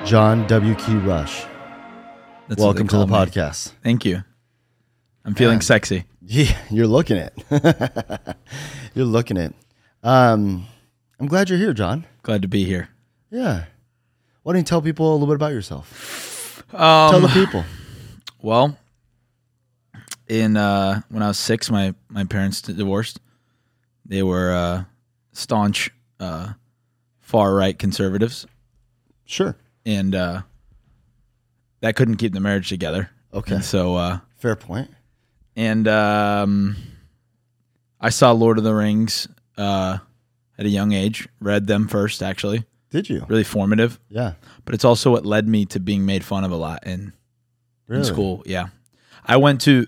John W. Key Rush. That's Welcome to the what they call me. podcast. Thank you. I'm feeling sexy. Yeah, you're looking it. You're looking it. I'm glad you're here, John. Glad to be here. Yeah. Why don't you tell people a little bit about yourself? Tell the people. Well, when I was 6, my parents divorced. They were staunch far right conservatives, Sure. and that couldn't keep the marriage together. Okay. And so, Fair point. and I saw Lord of the Rings at a young age. Read them first, actually. Did you? Really formative. Yeah. But it's also what led me to being made fun of a lot in Really? school. Yeah, I went to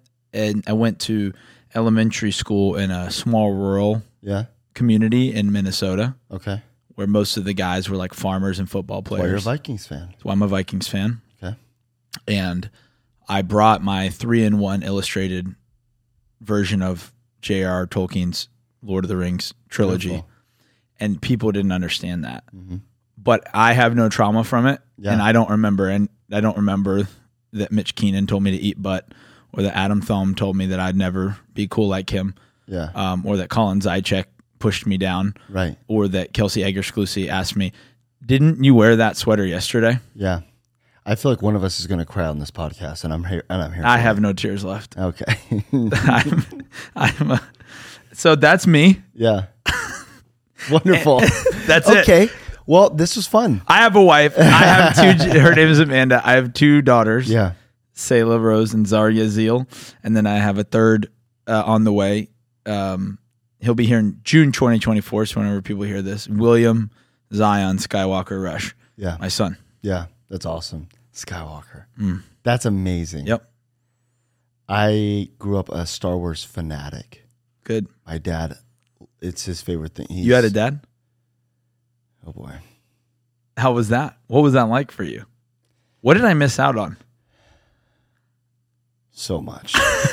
elementary school in a small rural Yeah. community in Minnesota, Okay. where most of the guys were like farmers and football Well, you're a players. Vikings fan. That's why I'm a Vikings fan. Okay. And I brought my 3-in-1 illustrated version of J.R. Tolkien's Lord of the Rings trilogy. Beautiful. And people didn't understand that. Mhm. But I have no trauma from it, Yeah. and I don't remember that Mitch Keenan told me to eat butt, or that Adam Thom told me that I'd never be cool like him, Yeah. or that Colin Zychek pushed me down, Right. or that Kelsey Egger-Sklusi asked me, "Didn't you wear that sweater yesterday?" Yeah. I feel like one of us is going to cry on this podcast, and I'm here. I have no tears left. Okay. So that's me. Yeah. Wonderful. That's it. Okay. Well, this was fun. I have a wife. I have two. Her name is Amanda. I have 2 daughters. Yeah. Selah Rose and Zarya Zeal, and then I have a third on the way. He'll be here in June 2024. So whenever people hear this, William Zion Skywalker Rush, Yeah. my son. Yeah. That's awesome. Skywalker. That's amazing. Yep, I grew up a Star Wars fanatic. good. My dad, it's his favorite thing. You had a dad? Oh boy. How was that? What was that like for you? What did I miss out on? So much.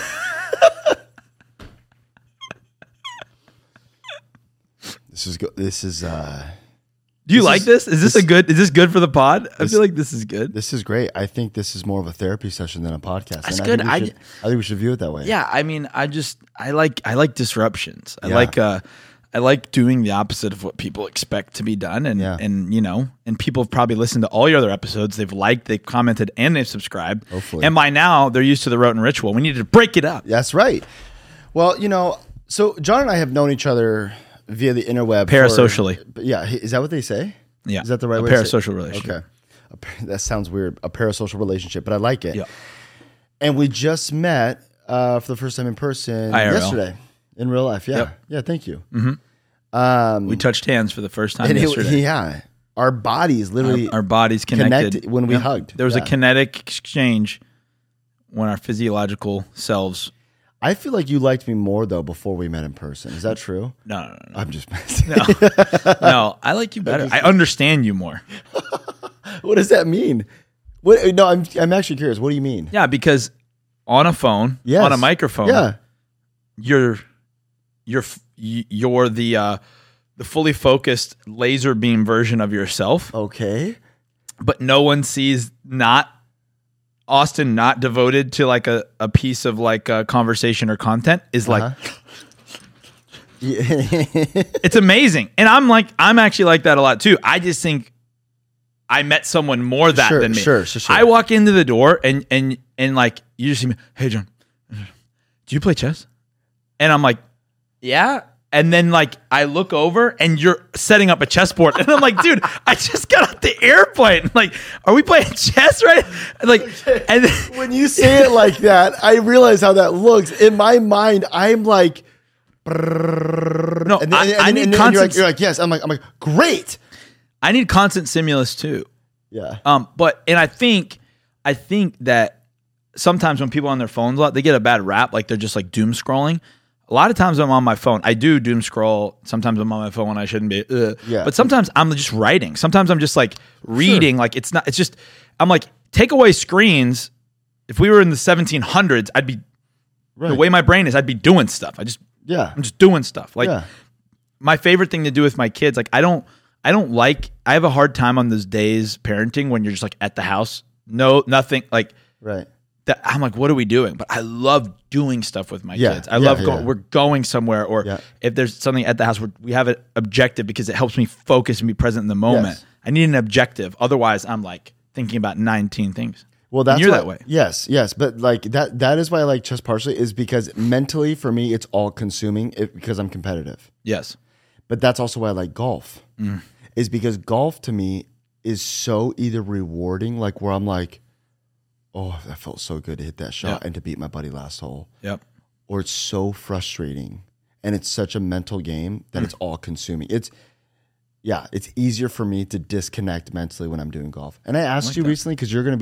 This is Do you This like is- this? Is this good for the pod? I This- feel like this is good. this is great. I think this is more of a therapy session than a podcast. That's and good. I think we should view it that way. Yeah, I mean, I like disruptions. Yeah. I like doing the opposite of what people expect to be done, and Yeah. and people have probably listened to all your other episodes. They've liked, they've commented, and they've subscribed. Hopefully. And by now they're used to the Roten ritual. We need to break it up. That's right. Well, so John and I have known each other via the interweb. Parasocially. Yeah. Is that what they say? Yeah, Is that the right a way to say it? parasocial relationship. Okay. That sounds weird. A parasocial relationship, but I like it. Yeah. And we just met for the first time in person IRL. yesterday in real life. Yeah. Yep. Yeah. Thank you. We touched hands for the first time And yesterday. yeah. Our bodies literally Our bodies connected connected when we Yep. hugged. There was a Yeah. kinetic exchange when our physiological selves. I feel like you liked me more though before we met in person. Is that true? No. I'm just messing. No, I like you better. I understand you more. What does that mean? What? No, I'm actually curious. What do you mean? Yeah, because on a phone, Yes. on a microphone, Yeah. you're the fully focused laser beam version of yourself, Okay. but no one sees Austin not devoted to like a piece of like a conversation or content is like Yeah. it's amazing. And I'm actually like that a lot too. I just think I met someone more that Sure, than me. sure. I walk into the door and like you just see me, "Hey John, do you play chess?" And I'm like, "Yeah." And then like I look over and you're setting up a chessboard, and I'm like, "Dude, I just got off the airplane. Like, are we playing chess right?" Like, and then, When you say it like that, I realize how that looks. In my mind, I'm like, no, and I need then constant. you're like, yes. I'm like, great. I need constant stimulus too. Yeah. But I think that sometimes when people are on their phones a lot, they get a bad rap, like they're just like doom scrolling. A lot of times I'm on my phone. I do doom scroll. Sometimes I'm on my phone when I shouldn't be. Yeah. But sometimes I'm just writing. Sometimes I'm just like reading. Like it's just, I'm like, take away screens. If we were in the 1700s, I'd be, Right. the way my brain is, I'd be doing stuff. Yeah. I'm just doing stuff. Like Yeah. my favorite thing to do with my kids, like I don't I have a hard time on those days parenting when you're just like at the house. No, nothing like Right. that. I'm like, what are we doing? But I love doing stuff with my Yeah, kids. I yeah, love yeah. we're going somewhere, or Yeah. if there's something at the house where we have an objective because it helps me focus and be present in the moment. Yes. I need an objective. Otherwise, I'm like thinking about 19 things. Well, that's And you're why- that way. Yes, yes, but like that is why I like chess partially is because mentally for me it's all consuming because I'm competitive. Yes. But that's also why I like golf. Is because golf to me is so either rewarding, like where I'm like, oh, that felt so good to hit that shot Yeah. and to beat my buddy last hole, Yep. or it's so frustrating and it's such a mental game that it's all consuming. It's easier for me to disconnect mentally when I'm doing golf. And I asked you recently because you're going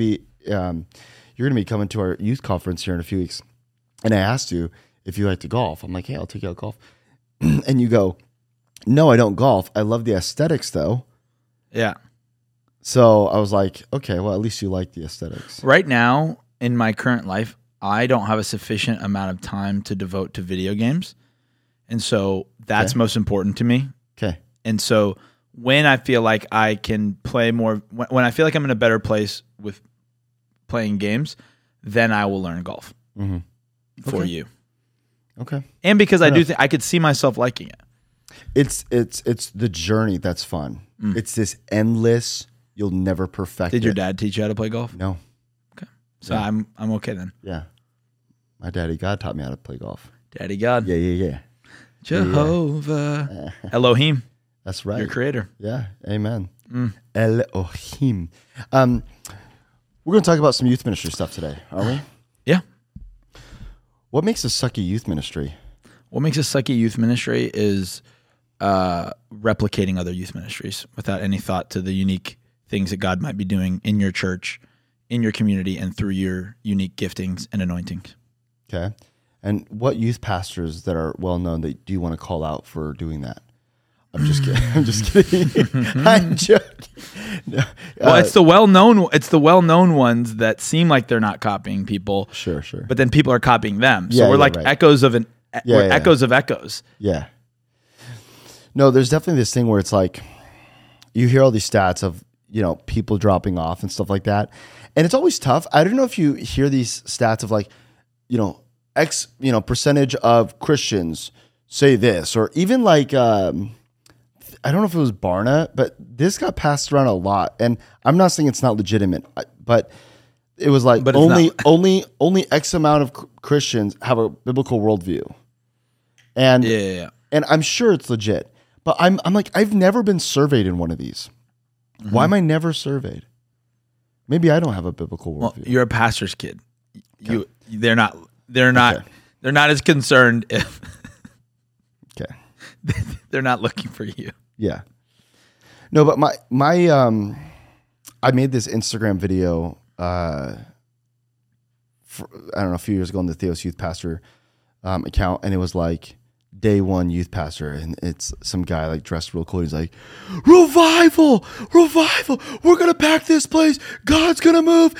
to be coming to our youth conference here in a few weeks, and I asked you if you like to golf. I'm like, hey, I'll take you out golf, and you go, no, I don't golf. I love the aesthetics though. Yeah. So I was like, okay, well, at least you like the aesthetics. Right now in my current life, I don't have a sufficient amount of time to devote to video games. And so that's most important to me. Okay. And so when I feel like I can play more, when I feel like I'm in a better place with playing games, then I will learn golf for Okay. you. Okay. And because I do think I could see myself liking it. It's the journey that's fun. It's this endless, you'll never perfect Did your it. dad teach you how to play golf? No. Okay. So I'm okay then. Yeah. My daddy God taught me how to play golf. Daddy God. Yeah. Jehovah. Elohim. That's right. Your creator. Yeah. Amen. Elohim. We're going to talk about some youth ministry stuff today, are we? Yeah. What makes a sucky youth ministry? What makes a sucky youth ministry is replicating other youth ministries without any thought to the unique things that God might be doing in your church, in your community, and through your unique giftings and anointings. Okay. And what youth pastors that are well known that do you want to call out for doing that? I'm just kidding. I'm just kidding. I'm joking. No. Well, it's the well-known ones that seem like they're not copying people. Sure. But then people are copying them. So Yeah, we're yeah, like right. echoes of Yeah. echoes of echoes. Yeah. No, there's definitely this thing where it's like you hear all these stats of, people dropping off and stuff like that. And it's always tough. I don't know if you hear these stats of like, X, percentage of Christians say this, or even like, I don't know if it was Barna, but this got passed around a lot. And I'm not saying it's not legitimate, but it was like But it's only X amount of Christians have a biblical worldview. And Yeah. and I'm sure it's legit. But I'm like, I've never been surveyed in one of these. Why am I never surveyed? Maybe I don't have a biblical Well, worldview. you're a pastor's kid. They're not as concerned if Okay. they're not looking for you. Yeah. No, but my I made this Instagram video I don't know, a few years ago on the Theos Youth Pastor account, and it was like day one youth pastor, and it's some guy like dressed real cool. He's like, revival, we're gonna pack this place, God's gonna move.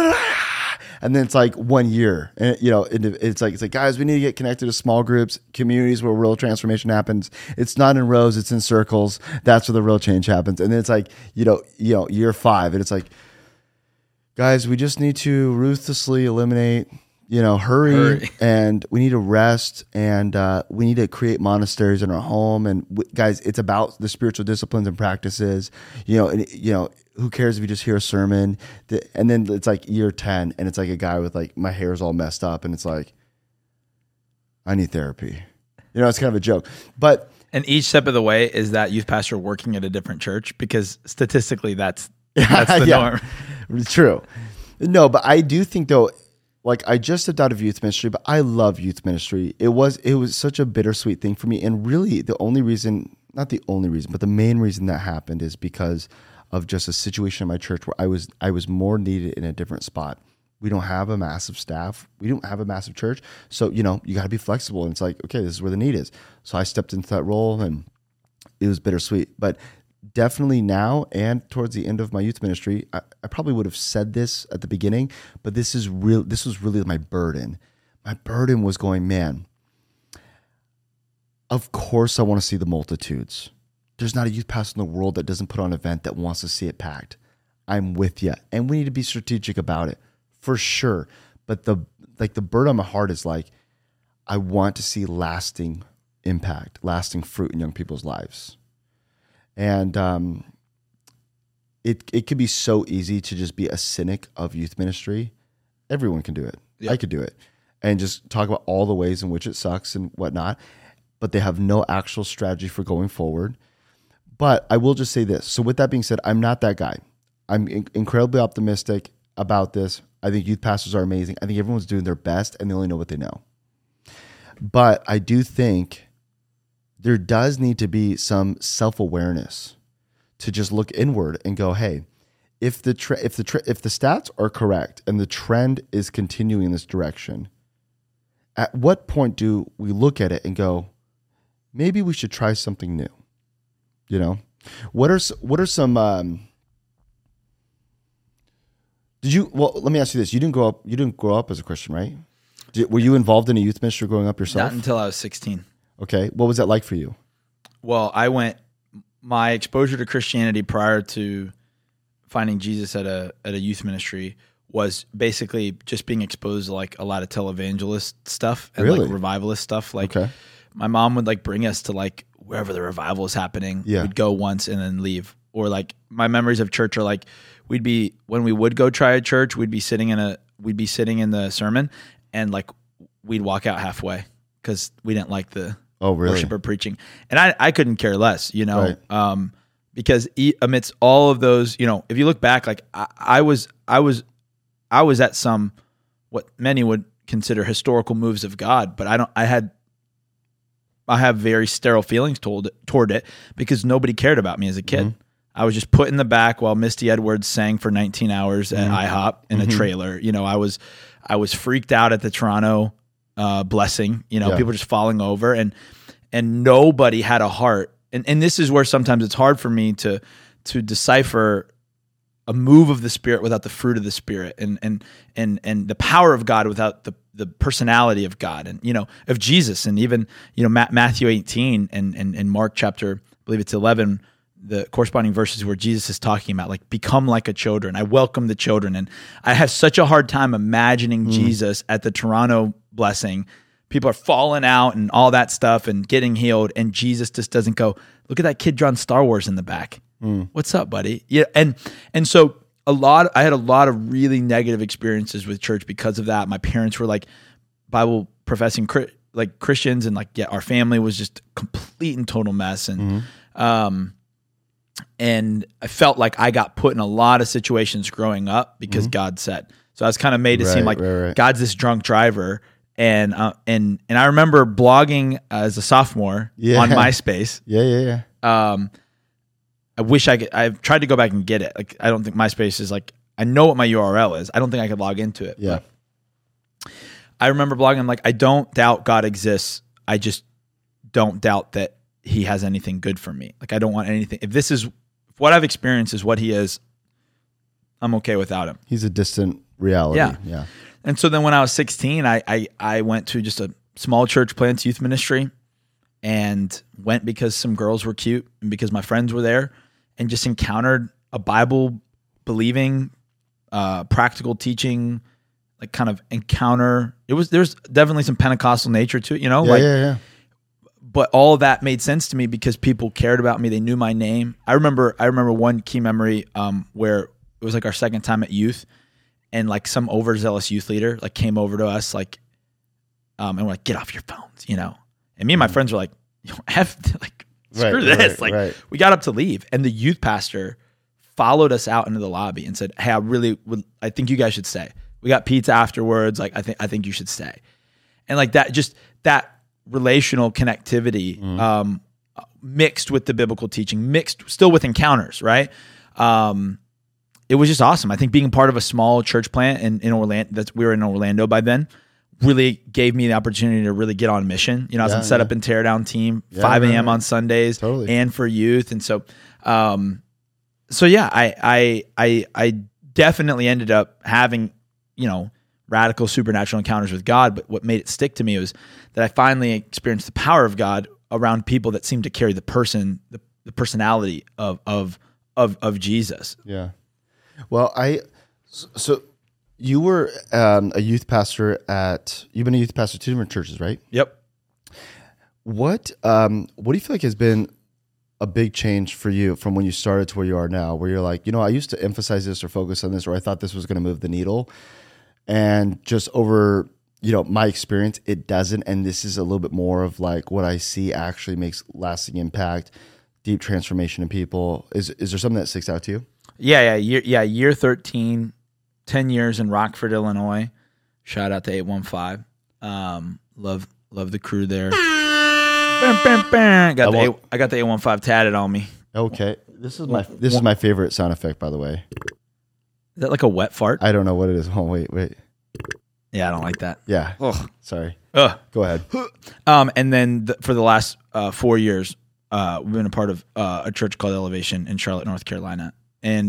And then it's like 1 year, and it's like guys, we need to get connected to small groups, communities where real transformation happens. It's not in rows, it's in circles. That's where the real change happens. And then it's like year 5, and it's like, guys, we just need to ruthlessly eliminate, hurry, and we need to rest, and we need to create monasteries in our home. And guys, it's about the spiritual disciplines and practices, who cares if you just hear a sermon? And then it's like year 10, and it's like a guy with like, my hair's all messed up, and it's like, I need therapy. It's kind of a joke. But And each step of the way is that youth pastor working at a different church, because statistically that's the norm. True. No, but I do think though, like I just stepped out of youth ministry, but I love youth ministry. It was such a bittersweet thing for me. And really the main reason that happened is because of just a situation in my church where I was more needed in a different spot. We don't have a massive staff. We don't have a massive church. So, you got to be flexible. And it's like, okay, this is where the need is. So I stepped into that role, and it was bittersweet. But definitely now and towards the end of my youth ministry, I probably would have said this at the beginning, but this was really my burden. My burden was going, man, of course I want to see the multitudes. there's not a youth pastor in the world that doesn't put on an event that wants to see it packed. I'm with you. And we need to be strategic about it for sure. But the burden on my heart is like, I want to see lasting impact, lasting fruit in young people's lives. And it could be so easy to just be a cynic of youth ministry. Everyone can do it. Yep. I could do it. And just talk about all the ways in which it sucks and whatnot. But they have no actual strategy for going forward. But I will just say this. So with that being said, I'm not that guy. I'm incredibly optimistic about this. I think youth pastors are amazing. I think everyone's doing their best and they only know what they know. But I do think there does need to be some self-awareness to just look inward and go, hey, if the stats are correct and the trend is continuing in this direction, at what point do we look at it and go, maybe we should try something new? You know, what are some? Let me ask you this: you didn't grow up as a Christian, right? Were you involved in a youth ministry growing up yourself? Not until I was 16. Okay, what was that like for you? Well, my exposure to Christianity prior to finding Jesus at a youth ministry was basically just being exposed to like a lot of televangelist stuff and like revivalist stuff. Like my mom would like bring us to like wherever the revival is happening. Yeah. We'd go once and then leave. Or like my memories of church are like when we would go try a church, we'd be sitting in the sermon and like we'd walk out halfway because we didn't like the worshiper preaching. And I couldn't care less, you know, right. Because amidst all of those, you know, if you look back, like I was at some what many would consider historical moves of God, but I have very sterile feelings toward it because nobody cared about me as a kid. Mm-hmm. I was just put in the back while Misty Edwards sang for 19 hours at IHOP in a trailer. You know, I was freaked out at the Toronto blessing. You know, people just falling over, and nobody had a heart. And this is where sometimes it's hard for me to decipher a move of the Spirit without the fruit of the Spirit, and the power of God without the personality of God, and you know, of Jesus, and even you know Matthew 18 and Mark chapter, I believe it's 11, the corresponding verses where Jesus is talking about like become like a children. I welcome the children, and I have such a hard time imagining Jesus at the Toronto blessing. People are falling out and all that stuff and getting healed, and Jesus just doesn't go, look at that kid drawing Star Wars in the back. What's up, buddy? Yeah, and so I had a lot of really negative experiences with church because of that. My parents were like Bible professing like Christians, and like our family was just a complete and total mess. And and I felt like I got put in a lot of situations growing up because God said. So I was kind of made to seem like God's this drunk driver. And I remember blogging as a sophomore on MySpace. I wish I've tried to go back and get it. Like, I don't think MySpace is like, I know what my URL is. I don't think I could log into it. Yeah. I remember blogging, I'm like, I don't doubt God exists. I just don't doubt that he has anything good for me. Like, I don't want anything. If what I've experienced is what he is, I'm okay without him. He's a distant reality. Yeah. And so then when I was 16, I went to just a small church plants youth ministry and went because some girls were cute and because my friends were there, and just encountered a Bible believing, practical teaching, like kind of encounter. There's definitely some Pentecostal nature to it, you know? Yeah. But all of that made sense to me because people cared about me. They knew my name. I remember one key memory where it was like our second time at youth, and like some overzealous youth leader like came over to us like, and we're like, get off your phones, you know? And me and my friends were like, screw this. We got up to leave, and the youth pastor followed us out into the lobby and said, hey, I think you guys should stay. We got pizza afterwards. Like, I think you should stay. And like that, just that relational connectivity, mixed with the biblical teaching, mixed still with encounters, right? It was just awesome. I think being part of a small church plant in Orlando, we were in Orlando by then, really gave me the opportunity to really get on mission. You know, I was on set up and tear down team, 5 a.m. on Sundays, and for youth. And so, I definitely ended up having, you know, radical supernatural encounters with God. But what made it stick to me was that I finally experienced the power of God around people that seemed to carry the person, the personality of Jesus. Yeah. Well, so you were a youth pastor you've been a youth pastor at 2 different churches, right? Yep. What do you feel like has been a big change for you from when you started to where you are now, where you're like, I used to emphasize this or focus on this, or I thought this was going to move the needle, and just over, my experience, it doesn't. And this is a little bit more of like what I see actually makes lasting impact, deep transformation in people. Is there something that sticks out to you? Yeah. Year 13, 10 years in Rockford, Illinois. Shout out to 815. Love the crew there. I got the 815 tatted on me. Okay. This is my favorite sound effect, by the way. Is that like a wet fart? I don't know what it is. Oh, wait. Yeah, I don't like that. Yeah. Ugh. Sorry. Ugh. Go ahead. And then for the last 4 years, we've been a part of a church called Elevation in Charlotte, North Carolina. And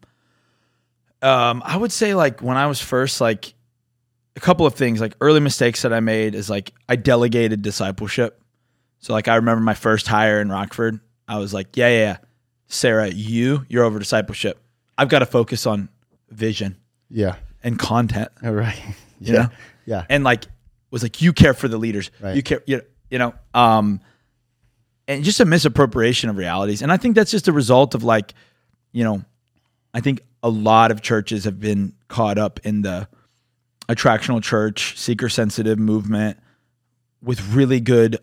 I would say, like, when I was first, like, a couple of things, like early mistakes that I made is like I delegated discipleship. So like I remember my first hire in Rockford, I was like, yeah. Sarah, you're over discipleship. I've got to focus on vision. Yeah. And content. All right. Yeah. Yeah. And like was like, you care for the leaders. Right. You care, and just a misappropriation of realities. And I think that's just a result of like, I think a lot of churches have been caught up in the attractional church, seeker sensitive movement with really good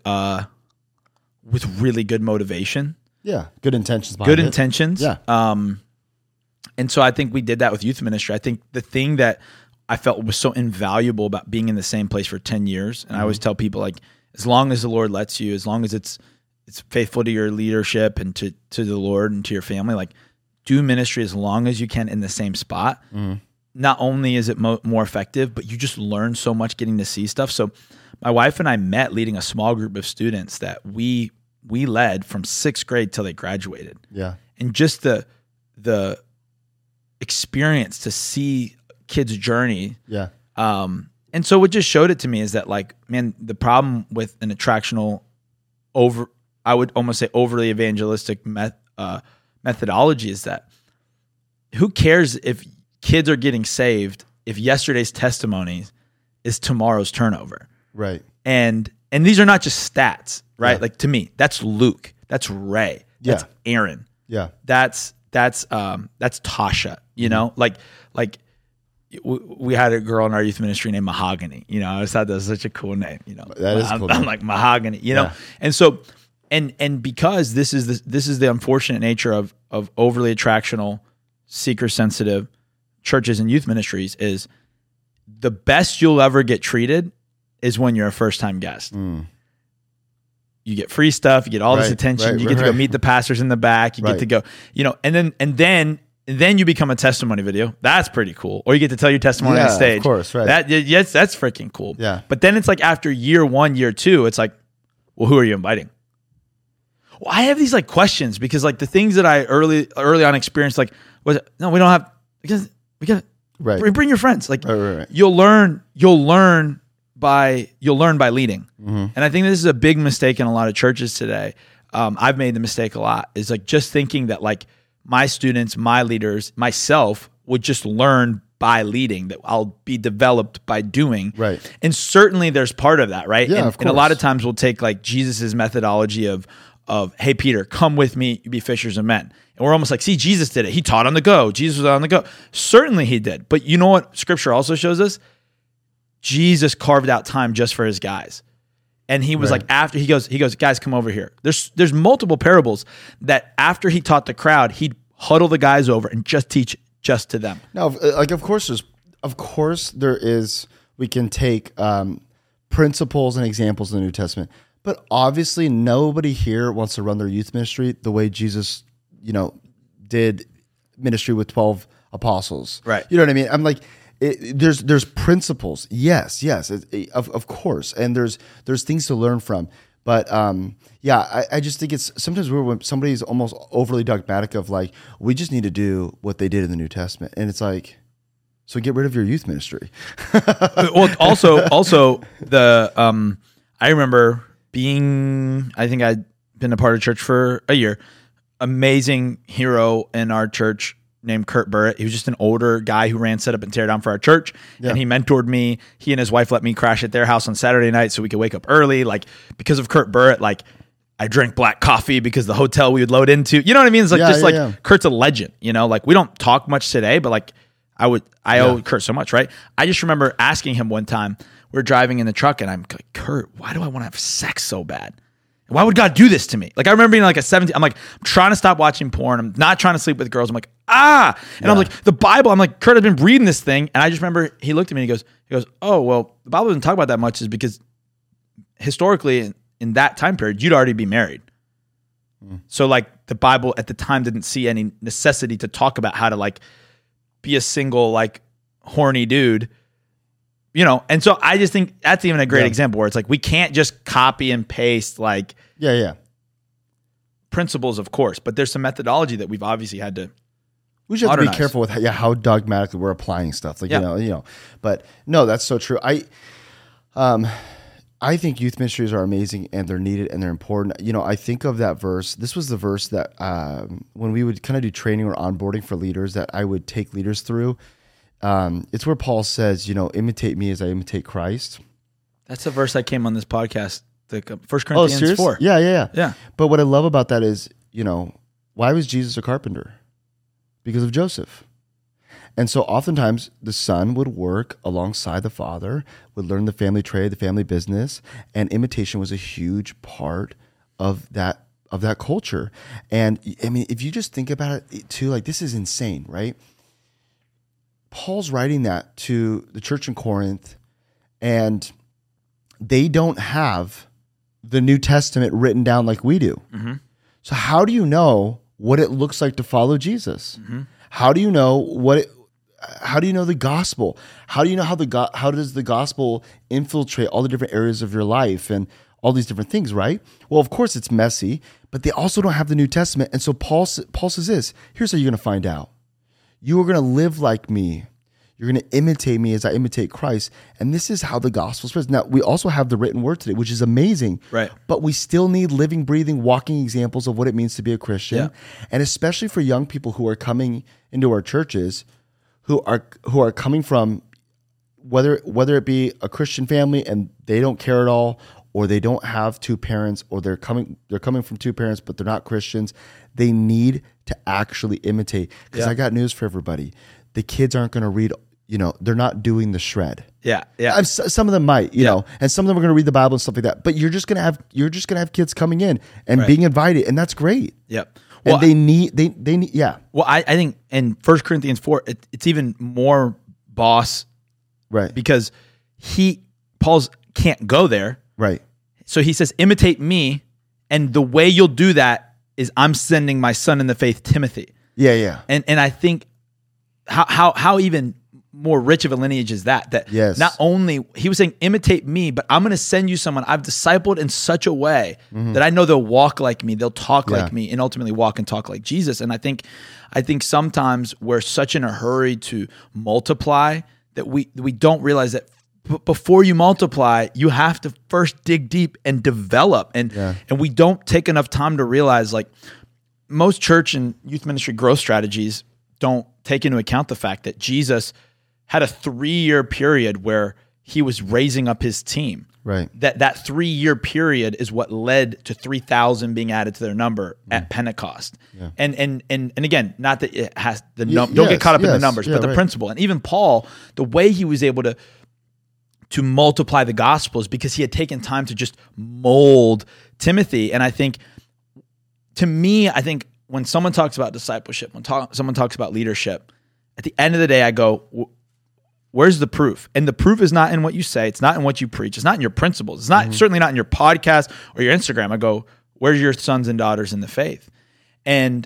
motivation. Yeah. Good intentions behind Good it. intentions. Yeah. And so I think we did that with youth ministry. I think the thing that I felt was so invaluable about being in the same place for 10 years, and I always tell people, like, as long as the Lord lets you, as long as it's faithful to your leadership and to the Lord and to your family, like, do ministry as long as you can in the same spot. Not only is it more effective, but you just learn so much getting to see stuff. So my wife and I met leading a small group of students that we led from 6th grade till they graduated. Yeah. And just the experience to see kids' journey. Yeah. And so what just showed it to me is that, like, man, the problem with an attractional I would almost say overly evangelistic methodology is that who cares if kids are getting saved if yesterday's testimony is tomorrow's turnover. Right. And these are not just stats, right? Yeah. Like, to me, that's Luke, that's Ray, that's Aaron. Yeah. That's Tasha, like we had a girl in our youth ministry named Mahogany. I always thought that was such a cool name, That is cool. I'm like Mahogany, And so and because this is the unfortunate nature of overly attractional, seeker sensitive churches and youth ministries, is the best you'll ever get treated is when you're a first time guest. You get free stuff, you get all this attention, you get to go meet the pastors in the back, you get to go, and then you become a testimony video. That's pretty cool. Or you get to tell your testimony on stage. Of course, right. Yes, that's freaking cool. Yeah. But then it's like after year 1, year 2, it's like, well, who are you inviting? Well, I have these like questions because like the things that I early on experienced, like, we don't have, because we got to bring your friends. Like, you'll learn by leading. Mm-hmm. And I think this is a big mistake in a lot of churches today. I've made the mistake a lot, is like just thinking that like my students, my leaders, myself would just learn by leading, that I'll be developed by doing. Right. And certainly there's part of that, right? Yeah, of course. And a lot of times we'll take like Jesus's methodology of, hey, Peter, come with me, you be fishers of men. And we're almost like, see, Jesus did it. He taught on the go. Jesus was on the go. Certainly he did. But you know what Scripture also shows us? Jesus carved out time just for his guys. And he was like, after he goes, guys, come over here. There's multiple parables that after he taught the crowd, he'd huddle the guys over and just teach just to them. Now, like, of course there is, we can take principles and examples in the New Testament, but obviously nobody here wants to run their youth ministry the way Jesus, did ministry with 12 apostles. Right. You know what I mean? I'm like, there's principles. Yes, of course. And there's things to learn from. But I just think it's sometimes when somebody's almost overly dogmatic of like, we just need to do what they did in the New Testament. And it's like, so get rid of your youth ministry. Well, also I remember I think I'd been a part of church for a year. amazing hero in our church named Kurt Burrett. He was just an older guy who ran Set Up and Tear Down for our church. Yeah. And he mentored me. He and his wife let me crash at their house on Saturday night so we could wake up early. Like, because of Kurt Burrett, like, I drank black coffee because the hotel we would load into, you know what I mean? It's like, Kurt's a legend, you know, like we don't talk much today, but like I owe Kurt so much, right? I just remember asking him one time, we're driving in the truck and I'm like, Kurt, why do I want to have sex so bad? Why would God do this to me? Like, I remember being like a 17, I'm like, I'm trying to stop watching porn. I'm not trying to sleep with girls. I'm like, And I'm like, the Bible, I'm like, Kurt, I've been reading this thing. And I just remember he looked at me and he goes, oh, well, the Bible doesn't talk about that much is because historically in that time period, you'd already be married. So like the Bible at the time didn't see any necessity to talk about how to like be a single, like horny dude, you know? And so I just think that's even a great example where it's like, we can't just copy and paste like principles, of course, but there's some methodology that we've obviously had to We should have to be careful with how dogmatically we're applying stuff. Like, you know, but no, that's so true. I think youth ministries are amazing and they're needed and they're important. You know, I think of that verse. This was the verse that when we would kind of do training or onboarding for leaders that I would take leaders through. It's where Paul says, you know, imitate me as I imitate Christ. That's the verse that came on this podcast, the 1 Corinthians 4. Yeah. But what I love about that is, you know, why was Jesus a carpenter? Because of Joseph. And so oftentimes the son would work alongside the father, would learn the family trade, the family business, and imitation was a huge part of that culture. And I mean, if you just think about it too, like this is insane, right? Paul's writing that to the church in Corinth, and they don't have the New Testament written down like we do. Mm-hmm. So how do you know what it looks like to follow Jesus? Mm-hmm. How do you know how do you know the gospel? How do you know how does the gospel infiltrate all the different areas of your life and all these different things, right? Well, of course it's messy, but they also don't have the New Testament. And so Paul says this, here's how you're going to find out. You are going to live like me. You're going to imitate me as I imitate Christ. And this is how the gospel spreads. Now, we also have the written word today, which is amazing. Right. But we still need living, breathing, walking examples of what it means to be a Christian. Yeah. And especially for young people who are coming into our churches, who are coming from whether it be a Christian family and they don't care at all, or they don't have two parents, or they're coming from two parents but they're not Christians. They need to actually imitate. Because I got news for everybody: the kids aren't going to read. You know, they're not doing the shred. Yeah. Some of them might, you know, and some of them are going to read the Bible and stuff like that. But you're just gonna have kids coming in and being invited, and that's great. Yep. Well, and they need. Yeah. Well, I think in 1 Corinthians 4, it's even more boss, right? Because Paul's can't go there, right? So he says, imitate me, and the way you'll do that is I'm sending my son in the faith, Timothy. Yeah. And I think how even more rich of a lineage is that yes. Not only he was saying imitate me, but I'm going to send you someone I've discipled in such a way that I know they'll walk like me, they'll talk like me, and ultimately walk and talk like Jesus. And I think sometimes we're such in a hurry to multiply that we don't realize that before you multiply, you have to first dig deep and develop. And we don't take enough time to realize, like, most church and youth ministry growth strategies don't take into account the fact that Jesus had a 3-year period where he was raising up his team. Right. That 3-year period is what led to 3,000 being added to their number at Pentecost. Yeah. And again, not that it has don't get caught up in the numbers, but the principle. And even Paul, the way he was able to multiply the gospel is because he had taken time to just mold Timothy. And I think, to me, when someone talks about discipleship, when someone talks about leadership, at the end of the day, I go, where's the proof? And the proof is not in what you say. It's not in what you preach. It's not in your principles. It's not certainly not in your podcast or your Instagram. I go, where's your sons and daughters in the faith? And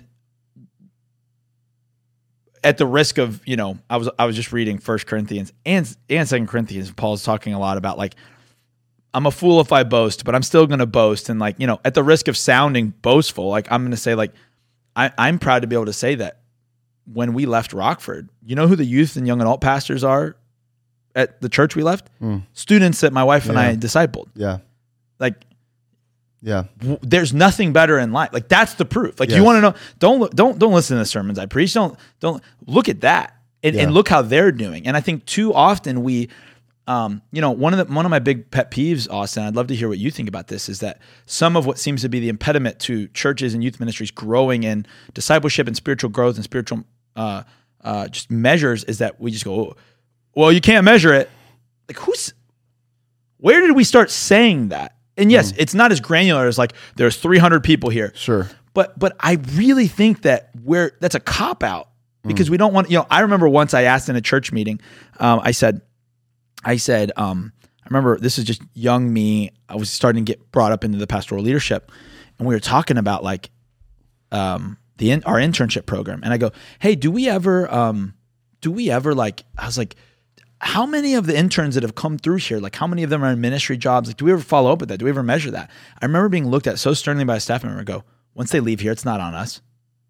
at the risk of, you know, I was just reading 1 Corinthians and 2 Corinthians. Paul's talking a lot about, like, I'm a fool if I boast, but I'm still going to boast. And, like, you know, at the risk of sounding boastful, like, I'm going to say, like, I'm proud to be able to say that when we left Rockford, you know who the youth and young adult pastors are at the church we left? Students that my wife and I discipled. Yeah. Like, Yeah. There's nothing better in life. Like that's the proof. Like you want to know, don't listen to the sermons I preach. Don't look at that and look how they're doing. And I think too often we, one of my big pet peeves, Austin, I'd love to hear what you think about this, is that some of what seems to be the impediment to churches and youth ministries growing in discipleship and spiritual growth and spiritual just measures is that we just go, oh, well, you can't measure it. Like where did we start saying that? And yes, it's not as granular as like there's 300 people here. Sure. But I really think that that's a cop out because we don't want, I remember once I asked in a church meeting, I said, I remember this is just young me. I was starting to get brought up into the pastoral leadership, and we were talking about like our internship program. And I go, hey, do we ever like? I was like, how many of the interns that have come through here, like how many of them are in ministry jobs? Like, do we ever follow up with that? Do we ever measure that? I remember being looked at so sternly by a staff member. Go, once they leave here, it's not on us.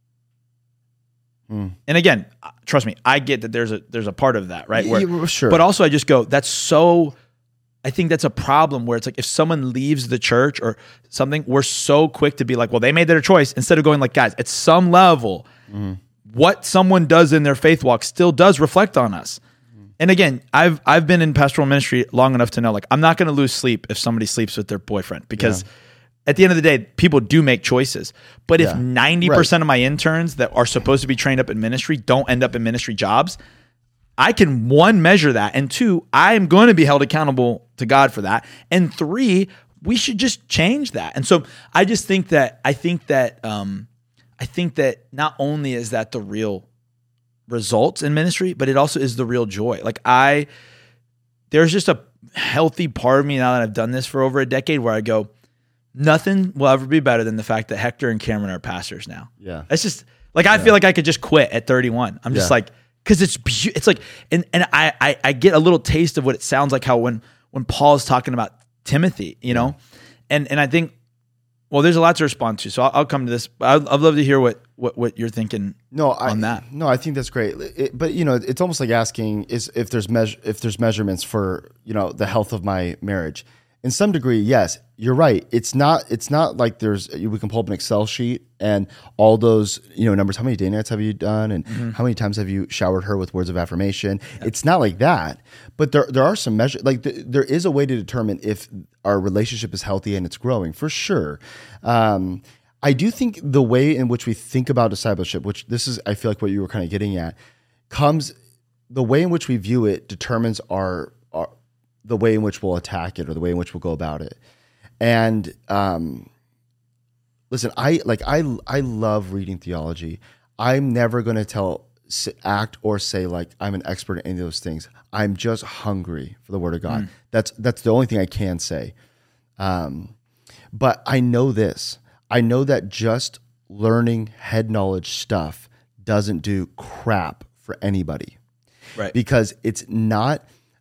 And again, trust me, I get that there's a part of that, right? Sure. But also I just go, I think that's a problem where it's like if someone leaves the church or something, we're so quick to be like, well, they made their choice, instead of going like, guys, at some level, what someone does in their faith walk still does reflect on us. And again, I've been in pastoral ministry long enough to know, like, I'm not going to lose sleep if somebody sleeps with their boyfriend, because at the end of the day, people do make choices. But if 90% of my interns that are supposed to be trained up in ministry don't end up in ministry jobs, I can, 1, measure that, and 2, I'm going to be held accountable to God for that, and 3, we should just change that. And so I just think that not only is that the real results in ministry, but it also is the real joy. Like there's just a healthy part of me now that I've done this for over a decade where I go, nothing will ever be better than the fact that Hector and Cameron are pastors now. Yeah. It's just like, I feel like I could just quit at 31. I'm just like, cause it's like, and I get a little taste of what it sounds like, how when Paul's talking about Timothy, and I think, well, there's a lot to respond to, so I'll come to this. I'd love to hear what you're thinking on that. No, I think that's great. But it's almost like asking if there's measurements for the health of my marriage. In some degree, yes, you're right. It's not like we can pull up an Excel sheet and all those numbers. How many day nights have you done, and how many times have you showered her with words of affirmation? Yeah. It's not like that. But there are some measures. Like there is a way to determine if our relationship is healthy and it's growing, for sure. I do think the way in which we think about discipleship, which this is, I feel like what you were kind of getting at, the way in which we view it determines the way in which we'll attack it, or the way in which we'll go about it. And listen, I love reading theology. I'm never going to act or say like I'm an expert in any of those things. I'm just hungry for the Word of God. That's the only thing I can say. But I know this. I know that just learning head knowledge stuff doesn't do crap for anybody. Right. Because it's not,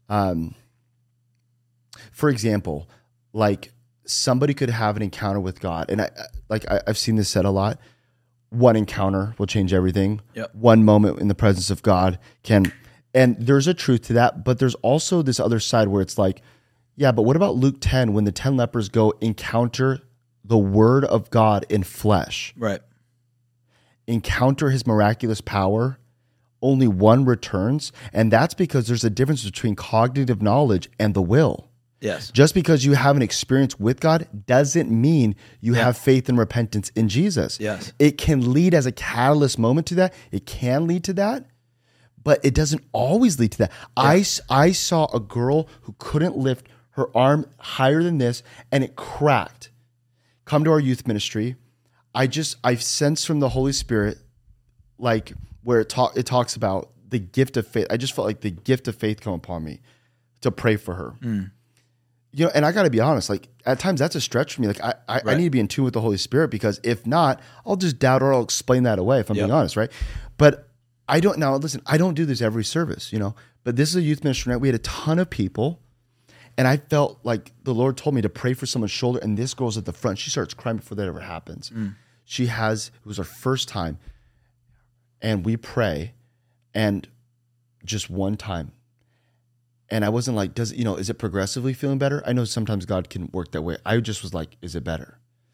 for example, like somebody could have an encounter with God. And I've seen this said a lot. One encounter will change everything. Yep. One moment in the presence of God can, and there's a truth to that, but there's also this other side where it's like, yeah, but what about Luke 10 when the 10 lepers go encounter the Word of God in flesh? Right. Encounter His miraculous power. Only one returns, and that's because there's a difference between cognitive knowledge and the will. Yes. Just because you have an experience with God doesn't mean you have faith and repentance in Jesus. Yes. It can lead as a catalyst moment to that. It can lead to that, but it doesn't always lead to that. Yeah. I saw a girl who couldn't lift her arm higher than this, and it cracked. Come to our youth ministry. I sensed from the Holy Spirit, like where it talks about the gift of faith. I just felt like the gift of faith come upon me to pray for her. And I got to be honest, like at times that's a stretch for me. Like I need to be in tune with the Holy Spirit, because if not, I'll just doubt or I'll explain that away if I'm being honest, right? But I don't do this every service, but this is a youth ministry night. We had a ton of people, and I felt like the Lord told me to pray for someone's shoulder, and this girl's at the front. She starts crying before that ever happens. It was her first time, and we pray, and just one time. And I wasn't like, is it progressively feeling better? I know sometimes God can work that way. I just was like, is it better?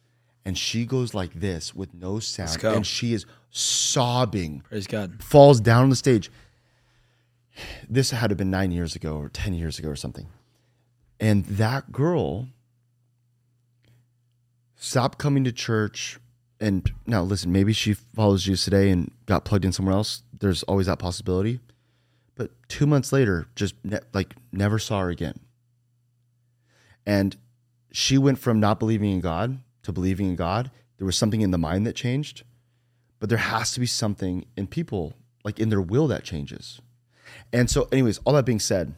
and she goes like this with no sound, go. and she is sobbing, Praise God. falls down on the stage. This had to have been 9 years ago or 10 years ago or something. And that girl stopped coming to church. And now listen, maybe she follows Jesus today and got plugged in somewhere else. There's always that possibility. But 2 months later, just never saw her again. And she went from not believing in God to believing in God. There was something in the mind that changed. But there has to be something in people, like in their will, that changes. And so anyways, all that being said,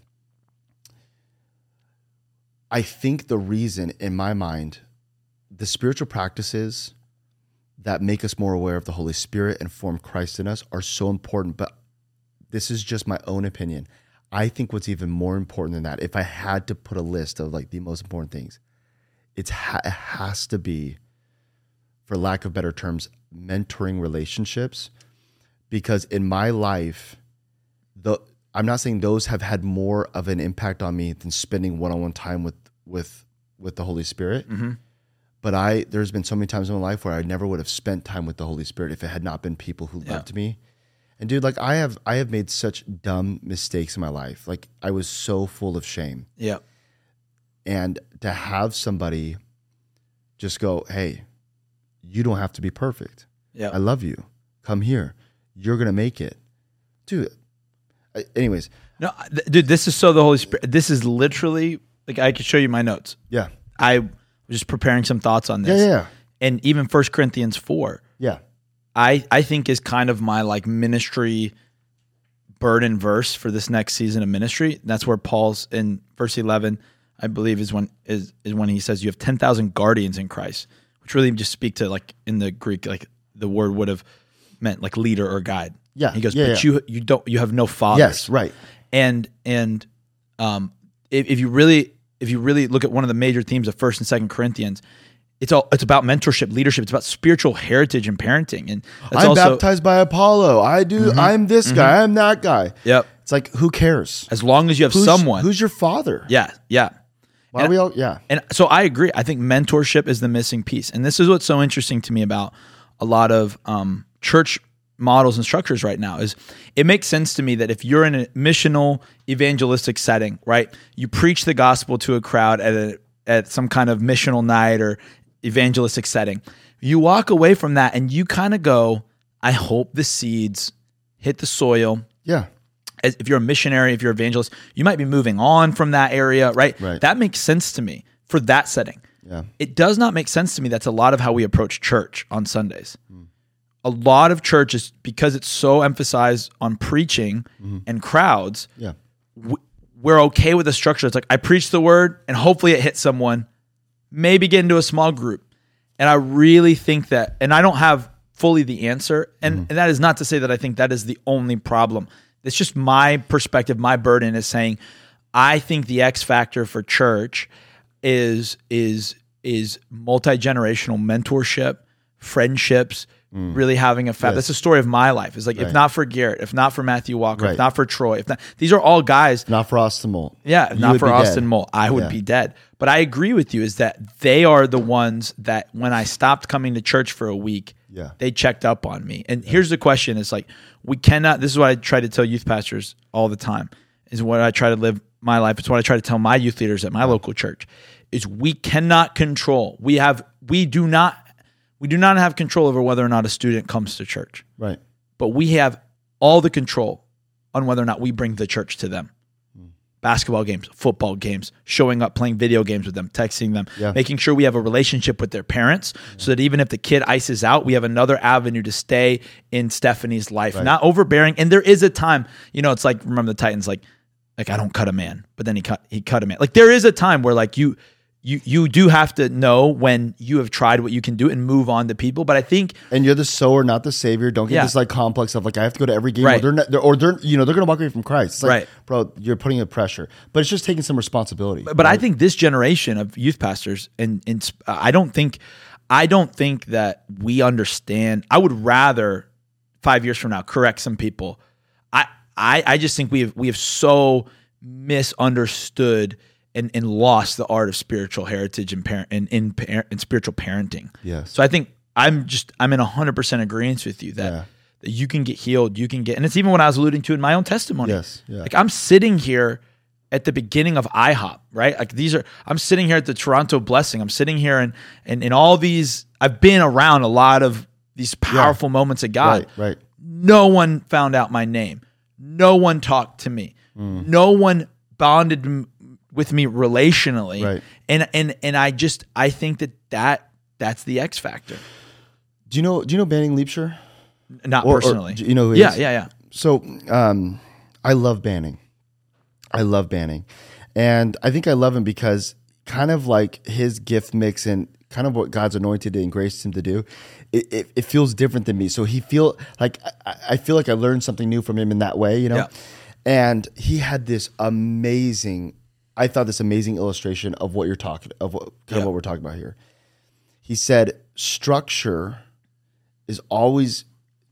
I think the reason in my mind, the spiritual practices that make us more aware of the Holy Spirit and form Christ in us are so important. But this is just my own opinion. I think what's even more important than that, if I had to put a list of like the most important things, it has to be, for lack of better terms, mentoring relationships. Because in my life, I'm not saying those have had more of an impact on me than spending one-on-one time with the Holy Spirit. Mm-hmm. But there's been so many times in my life where I never would have spent time with the Holy Spirit if it had not been people who loved me. And dude, like I have made such dumb mistakes in my life. Like I was so full of shame. Yeah. And to have somebody just go, hey, you don't have to be perfect. Yeah. I love you. Come here. You're going to make it. Dude. Anyways. No, dude, this is so the Holy Spirit. This is literally, like I could show you my notes. Yeah. I was just preparing some thoughts on this. Yeah. And even 1 Corinthians 4. Yeah. I think is kind of my like ministry burden verse for this next season of ministry. That's where Paul's in verse 11, I believe is when he says you have 10,000 guardians in Christ, which really just speak to like in the Greek, like the word would have meant like leader or guide. Yeah. He goes, but you have no fathers. Yes, right. And if you really look at one of the major themes of 1 and 2 Corinthians, it's about mentorship, leadership. It's about spiritual heritage and parenting. And I'm baptized by Apollo. I'm this guy. I'm that guy. Yep. It's like, who cares? As long as you have someone. Who's your father? Yeah. Why are we all? Yeah. And so I agree. I think mentorship is the missing piece. And this is what's so interesting to me about a lot of church models and structures right now is it makes sense to me that if you're in a missional evangelistic setting, right, you preach the gospel to a crowd at some kind of missional night or evangelistic setting, you walk away from that and you kind of go, I hope the seeds hit the soil. Yeah. If you're a missionary, if you're an evangelist, you might be moving on from that area, right? That makes sense to me for that setting. Yeah. It does not make sense to me. That's a lot of how we approach church on Sundays. A lot of churches, because it's so emphasized on preaching and crowds, we're okay with a structure. It's like, I preach the word and hopefully it hits someone, maybe get into a small group. And I really think that, and I don't have fully the answer, and that is not to say that I think that is the only problem. It's just my perspective, my burden is saying, I think the X factor for church is multi-generational mentorship, friendships, really having a That's the story of my life. It's like, if not for Garrett, if not for Matthew Walker, if not for Troy, these are all guys. Not for Austin Mole. Yeah, if not for Austin Mole, I would be dead. But I agree with you is that they are the ones that when I stopped coming to church for a week, they checked up on me. And here's the question. It's like, this is what I try to tell youth pastors all the time, is what I try to live my life. It's what I try to tell my youth leaders at my local church, is we cannot control. We do not have control over whether or not a student comes to church. Right. But we have all the control on whether or not we bring the church to them. Basketball games, football games, showing up, playing video games with them, texting them, making sure we have a relationship with their parents so that even if the kid ices out, we have another avenue to stay in Stephanie's life, not overbearing. And there is a time, it's like, remember the Titans, like I don't cut a man, but then he cut a man. Like there is a time where like you do have to know when you have tried what you can do and move on to people. But I think, and you're the sower, not the savior. Don't get this like complex of like, I have to go to every game, or they're going to walk away from Christ. It's like, bro, you're putting a pressure, but it's just taking some responsibility. But I think this generation of youth pastors, and I don't think that we understand. I would rather 5 years from now correct some people. I just think we have so misunderstood and lost the art of spiritual heritage and in spiritual parenting. Yes. So I think I'm in 100% agreement with you that you can get healed, and it's even what I was alluding to in my own testimony. Yes. Yeah. Like I'm sitting here at the beginning of IHOP, right? Like I'm sitting here at the Toronto Blessing. I'm sitting here and in all these, I've been around a lot of these powerful moments of God. Right. No one found out my name. No one talked to me. No one bonded with me relationally. Right. And I think that's the X factor. Do you know Banning Liebscher? Not personally. Or do you know who he is? Yeah. So I love Banning. And I think I love him because kind of like his gift mix and kind of what God's anointed and graced him to do, it feels different than me. So I feel like I learned something new from him in that way, Yeah. And he had this amazing illustration of what you're talking what we're talking about here. He said structure is always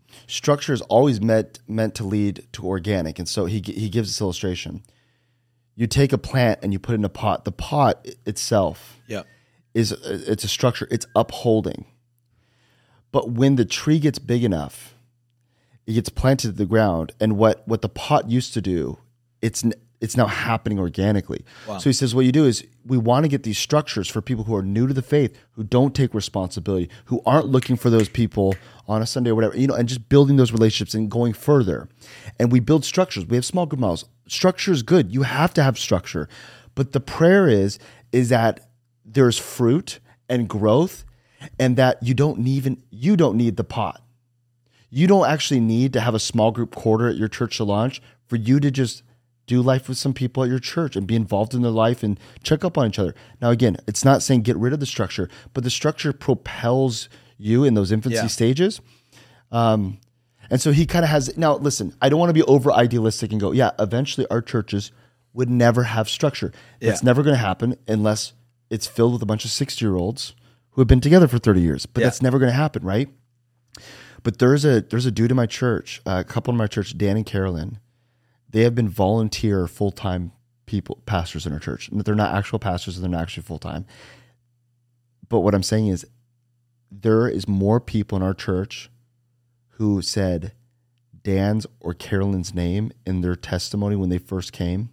meant to lead to organic. And so he gives this illustration. You take a plant and you put it in a pot. The pot itself it's a structure. It's upholding. But when the tree gets big enough, it gets planted to the ground. And what the pot used to do, it's now happening organically. Wow. So he says what you do is we want to get these structures for people who are new to the faith, who don't take responsibility, who aren't looking for those people on a Sunday or whatever, and just building those relationships and going further. And we build structures. We have small group models. Structure is good. You have to have structure. But the prayer is that there's fruit and growth, and that you don't need the pot. You don't actually need to have a small group quarter at your church to launch for you to just do life with some people at your church and be involved in their life and check up on each other. Now, again, it's not saying get rid of the structure, but the structure propels you in those infancy stages. And so he kind of has, now listen, I don't want to be over idealistic and go, eventually our churches would never have structure. It's never going to happen unless it's filled with a bunch of 60-year-olds who have been together for 30 years, but that's never going to happen, right? But there's a dude in my church, a couple in my church, Dan and Carolyn. They have been volunteer full-time pastors in our church. And they're not actual pastors and they're not actually full-time. But what I'm saying is there is more people in our church who said Dan's or Carolyn's name in their testimony when they first came.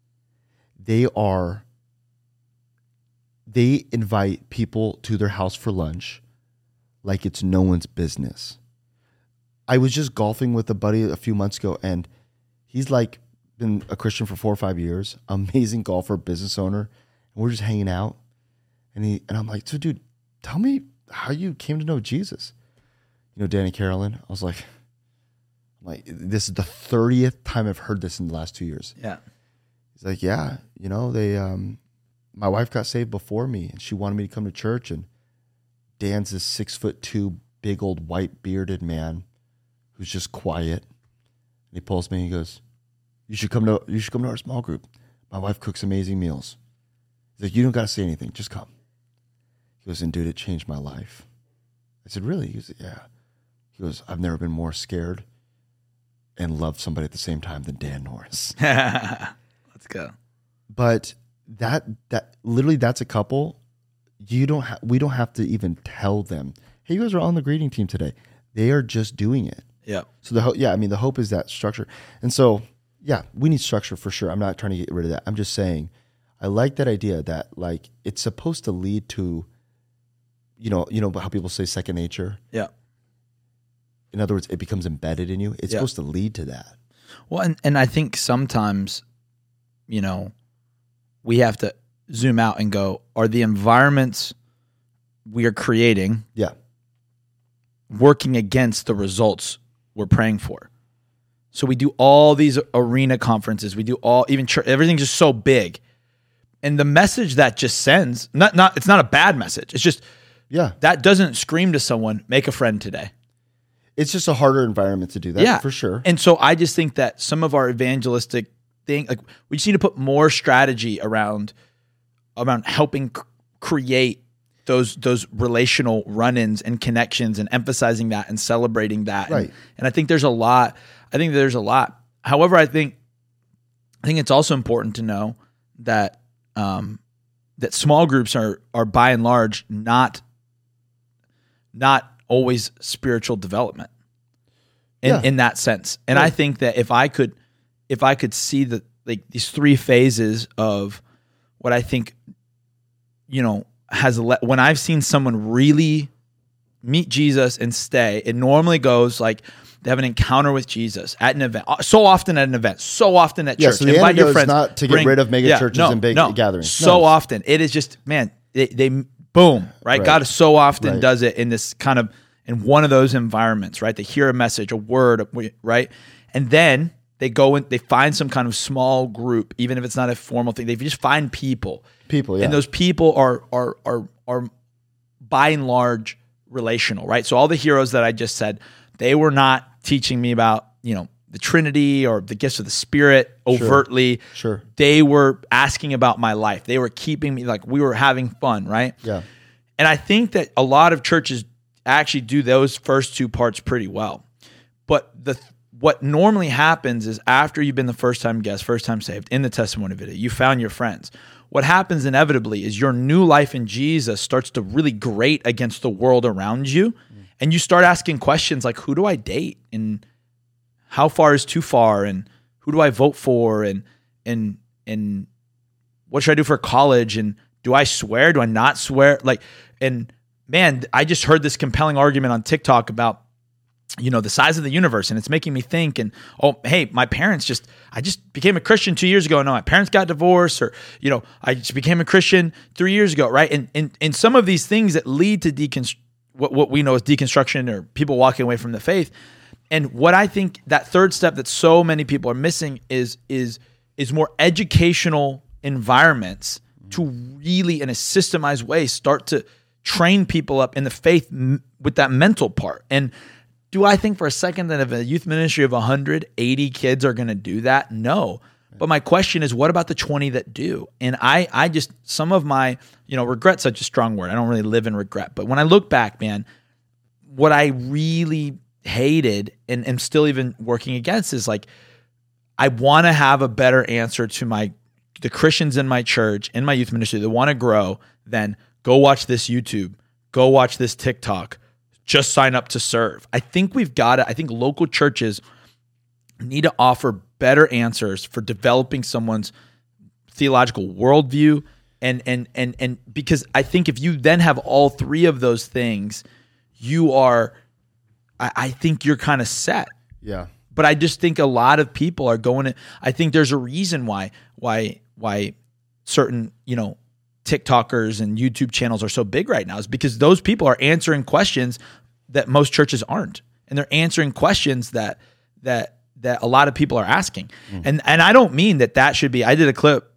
They invite people to their house for lunch like it's no one's business. I was just golfing with a buddy a few months ago, and he's like been a Christian for 4 or 5 years, amazing golfer, business owner, and we're just hanging out. And I'm like, so dude, tell me how you came to know Jesus. Danny Carolyn, I was like, this is the 30th time I've heard this in the last 2 years. Yeah. He's like, they, my wife got saved before me, and she wanted me to come to church. And Dan's this 6'2", big old white bearded man who's just quiet. And he pulls me and he goes, You should come to our small group. My wife cooks amazing meals. He's like, you don't got to say anything, just come. He goes, and dude, it changed my life. I said, really? He goes, yeah. He goes, I've never been more scared and loved somebody at the same time than Dan Norris. Let's go. But that literally, that's a couple. We don't have to even tell them, hey, you guys are on the greeting team today. They are just doing it. Yeah. So the hope is that structure. And so, we need structure for sure. I'm not trying to get rid of that. I'm just saying, I like that idea that like it's supposed to lead to, you know how people say second nature. Yeah. In other words, it becomes embedded in you. It's supposed to lead to that. Well, and I think sometimes, we have to zoom out and go, are the environments we are creating working against the results we're praying for? So we do all these arena conferences. We do even church, everything's just so big. And the message that just sends, it's not a bad message. It's just, that doesn't scream to someone, make a friend today. It's just a harder environment to do that, for sure. And so I just think that some of our evangelistic thing, like we just need to put more strategy around helping create those relational run-ins and connections and emphasizing that and celebrating that. Right. And I think there's a lot. However, I think it's also important to know that that small groups are by and large not always spiritual development in that sense. And I think that if I could see these three phases of what I think, when I've seen someone really meet Jesus and stay, it normally goes like they have an encounter with Jesus at an event. So often at an event, so often at church. So the Invite your antidote is friends. not to get rid of mega churches and big gatherings. So often. It is just, man, they boom, right? God so often does it in this kind of, in one of those environments, right? They hear a message, a word, right? And then they go and they find some kind of small group, even if it's not a formal thing. They just find people. Yeah. And those people are by and large relational, right? So all the heroes that I just said, they were not teaching me about, the Trinity or the gifts of the Spirit overtly. Sure. They were asking about my life. They were keeping me, like, we were having fun, right? Yeah. And I think that a lot of churches actually do those first two parts pretty well. But what normally happens is after you've been the first time guest, first time saved, in the testimony video, you found your friends. What happens inevitably is your new life in Jesus starts to really grate against the world around you. And you start asking questions like, who do I date? And how far is too far? And who do I vote for? And what should I do for college? And do I swear? Do I not swear? And man, I just heard this compelling argument on TikTok about, the size of the universe, and it's making me think, and, oh, hey, I just became a Christian 2 years ago. No, my parents got divorced, or, I just became a Christian 3 years ago, right? And some of these things that lead to what we know as deconstruction, or people walking away from the faith. And what I think that third step that so many people are missing is more educational environments to really, in a systemized way, start to train people up in the faith with that mental part. And do I think for a second that if a youth ministry of 180 kids are going to do that? No. But my question is, what about the 20 that do? And I just, some of my, regret's such a strong word. I don't really live in regret. But when I look back, man, what I really hated and am still even working against is, like, I want to have a better answer to the Christians in my church, in my youth ministry that want to grow than go watch this YouTube, go watch this TikTok, just sign up to serve. I think I think local churches need to offer better answers for developing someone's theological worldview. And because I think if you then have all three of those things, I think you're kind of set. Yeah. But I just think a lot of people are I think there's a reason why certain, TikTokers and YouTube channels are so big right now, is because those people are answering questions that most churches aren't. And they're answering questions that a lot of people are asking. And I don't mean that should be, I did a clip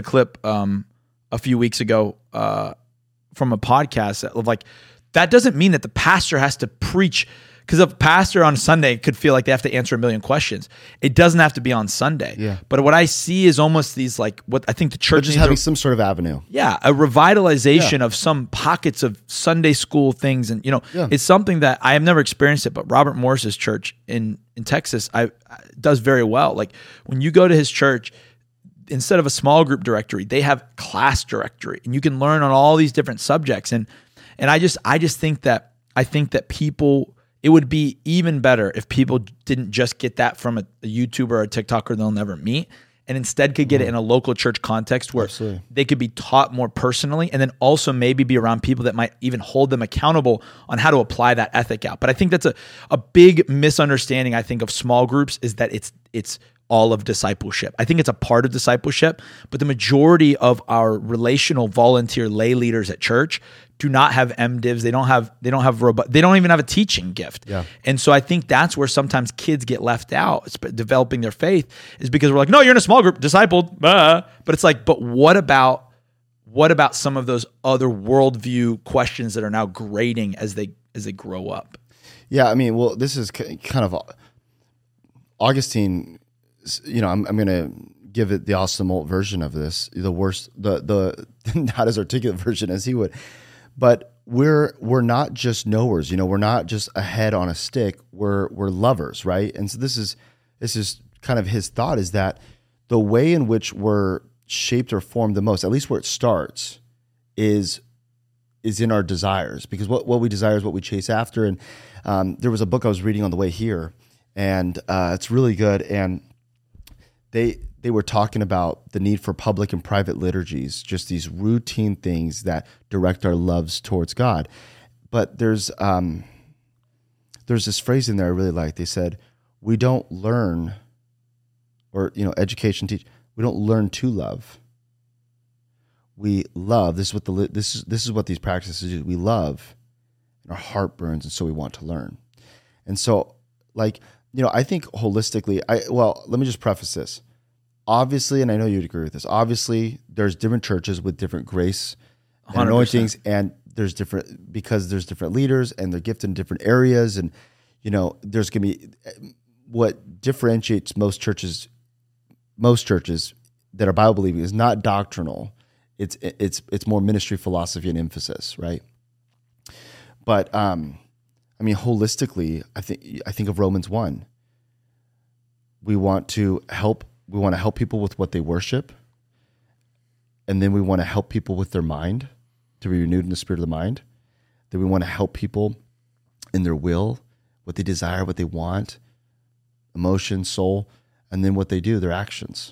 a few weeks ago from a podcast that doesn't mean that the pastor has to preach, because a pastor on Sunday could feel like they have to answer a million questions. It doesn't have to be on Sunday. Yeah. But what I see is almost these, what I think the church just having some sort of avenue. Yeah, a revitalization of some pockets of Sunday school things. And, it's something that I have never experienced it, but Robert Morris's church in Texas does very well. Like, when you go to his church, instead of a small group directory, they have class directory, and you can learn on all these different subjects. And I just think that people, it would be even better if people didn't just get that from a YouTuber or a TikToker they'll never meet, and instead could get it in a local church context where they could be taught more personally, and then also maybe be around people that might even hold them accountable on how to apply that ethic out. But I think that's a big misunderstanding, I think, of small groups, is that it's all of discipleship. I think it's a part of discipleship, but the majority of our relational volunteer lay leaders at church do not have MDivs. They don't even have a teaching gift. Yeah. And so I think that's where sometimes kids get left out, developing their faith, is because we're like, no, you're in a small group, discipled. But it's like, but what about some of those other worldview questions that are now grading as they grow up? Yeah. I mean, well, this is kind of Augustine, I'm going to give it the Austin Molt version of this, the worst, the not as articulate version as he would. But we're not just knowers, we're not just a head on a stick. We're lovers, right? And so this is kind of his thought, is that the way in which we're shaped or formed the most, at least where it starts, is in our desires, because what we desire is what we chase after. And there was a book I was reading on the way here, and it's really good. And they were talking about the need for public and private liturgies, just these routine things that direct our loves towards God. But there's this phrase in there I really like. They said, we don't learn, or education teach. We don't learn to love. We love. This is what these practices do. We love, and our heart burns, and so we want to learn. And so, I think holistically. Let me just preface this. Obviously, and I know you'd agree with this. Obviously, there's different churches with different grace and 100%. Anointings, and there's different leaders and they're gifted in different areas, and there's gonna be what differentiates most churches that are Bible believing is not doctrinal. It's more ministry philosophy and emphasis, right? But holistically, I think of Romans 1. We want to help people with what they worship, and then we want to help people with their mind, to be renewed in the spirit of the mind. Then we want to help people in their will, what they desire, what they want, emotion, soul, and then what they do, their actions,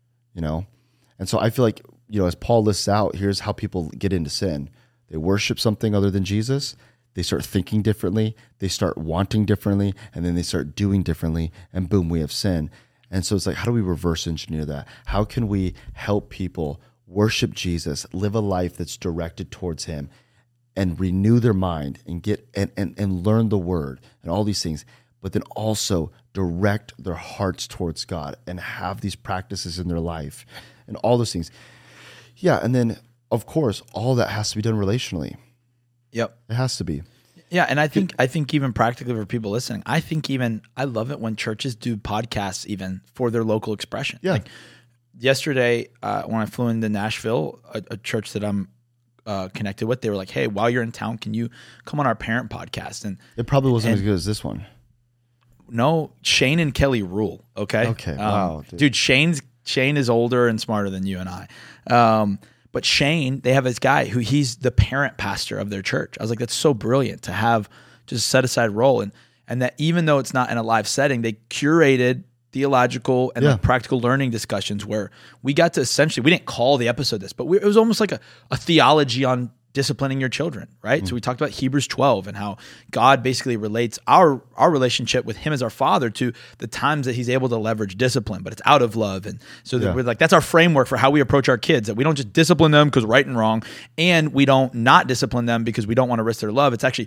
And so I feel like, as Paul lists out, here's how people get into sin. They worship something other than Jesus. They start thinking differently. They start wanting differently, and then they start doing differently, and boom, we have sin. And so it's like, how do we reverse engineer that? How can we help people worship Jesus, live a life that's directed towards him, and renew their mind and get and learn the word and all these things, but then also direct their hearts towards God and have these practices in their life and all those things. Yeah, and then of course all that has to be done relationally. Yep. It has to be. Yeah, and I think even practically for people listening, I love it when churches do podcasts even for their local expression. Yeah. Like yesterday, when I flew into Nashville, a church that I'm connected with, they were like, "Hey, while you're in town, can you come on our parent podcast?" And it probably wasn't as good as this one. No, Shane and Kelly rule. Okay. Okay. Wow, dude. Shane is older and smarter than you and I. But Shane, they have this guy he's the parent pastor of their church. I was like, that's so brilliant to have just set aside role. And that even though it's not in a live setting, they curated theological and practical learning discussions where we got to essentially, we didn't call the episode this, but it was almost like a theology on disciplining your children, right? So we talked about Hebrews 12 and how God basically relates our relationship with him as our father to the times that he's able to leverage discipline, but it's out of love. And so we're like, that's our framework for how we approach our kids, that we don't just discipline them because right and wrong, and we don't not discipline them because we don't want to risk their love. It's actually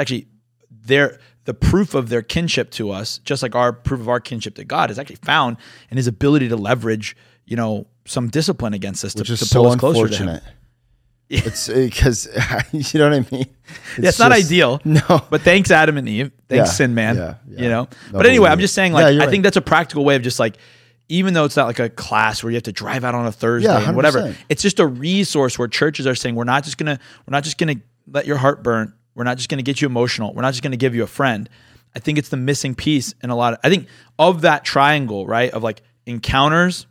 the proof of their kinship to us, just like our proof of our kinship to God, is actually found in his ability to leverage, some discipline against us to pull us closer to him. It's because you know what I mean. It's not ideal. No, but thanks Adam and Eve. Thanks Sin Man. No, but anyway, I'm just saying, I right. think that's a practical way of just even though it's not like a class where you have to drive out on a Thursday and whatever, it's just a resource where churches are saying we're not just gonna let your heart burn. We're not just gonna get you emotional. We're not just gonna give you a friend. I think it's the missing piece in a lot of. I think of that triangle, right, of encounters.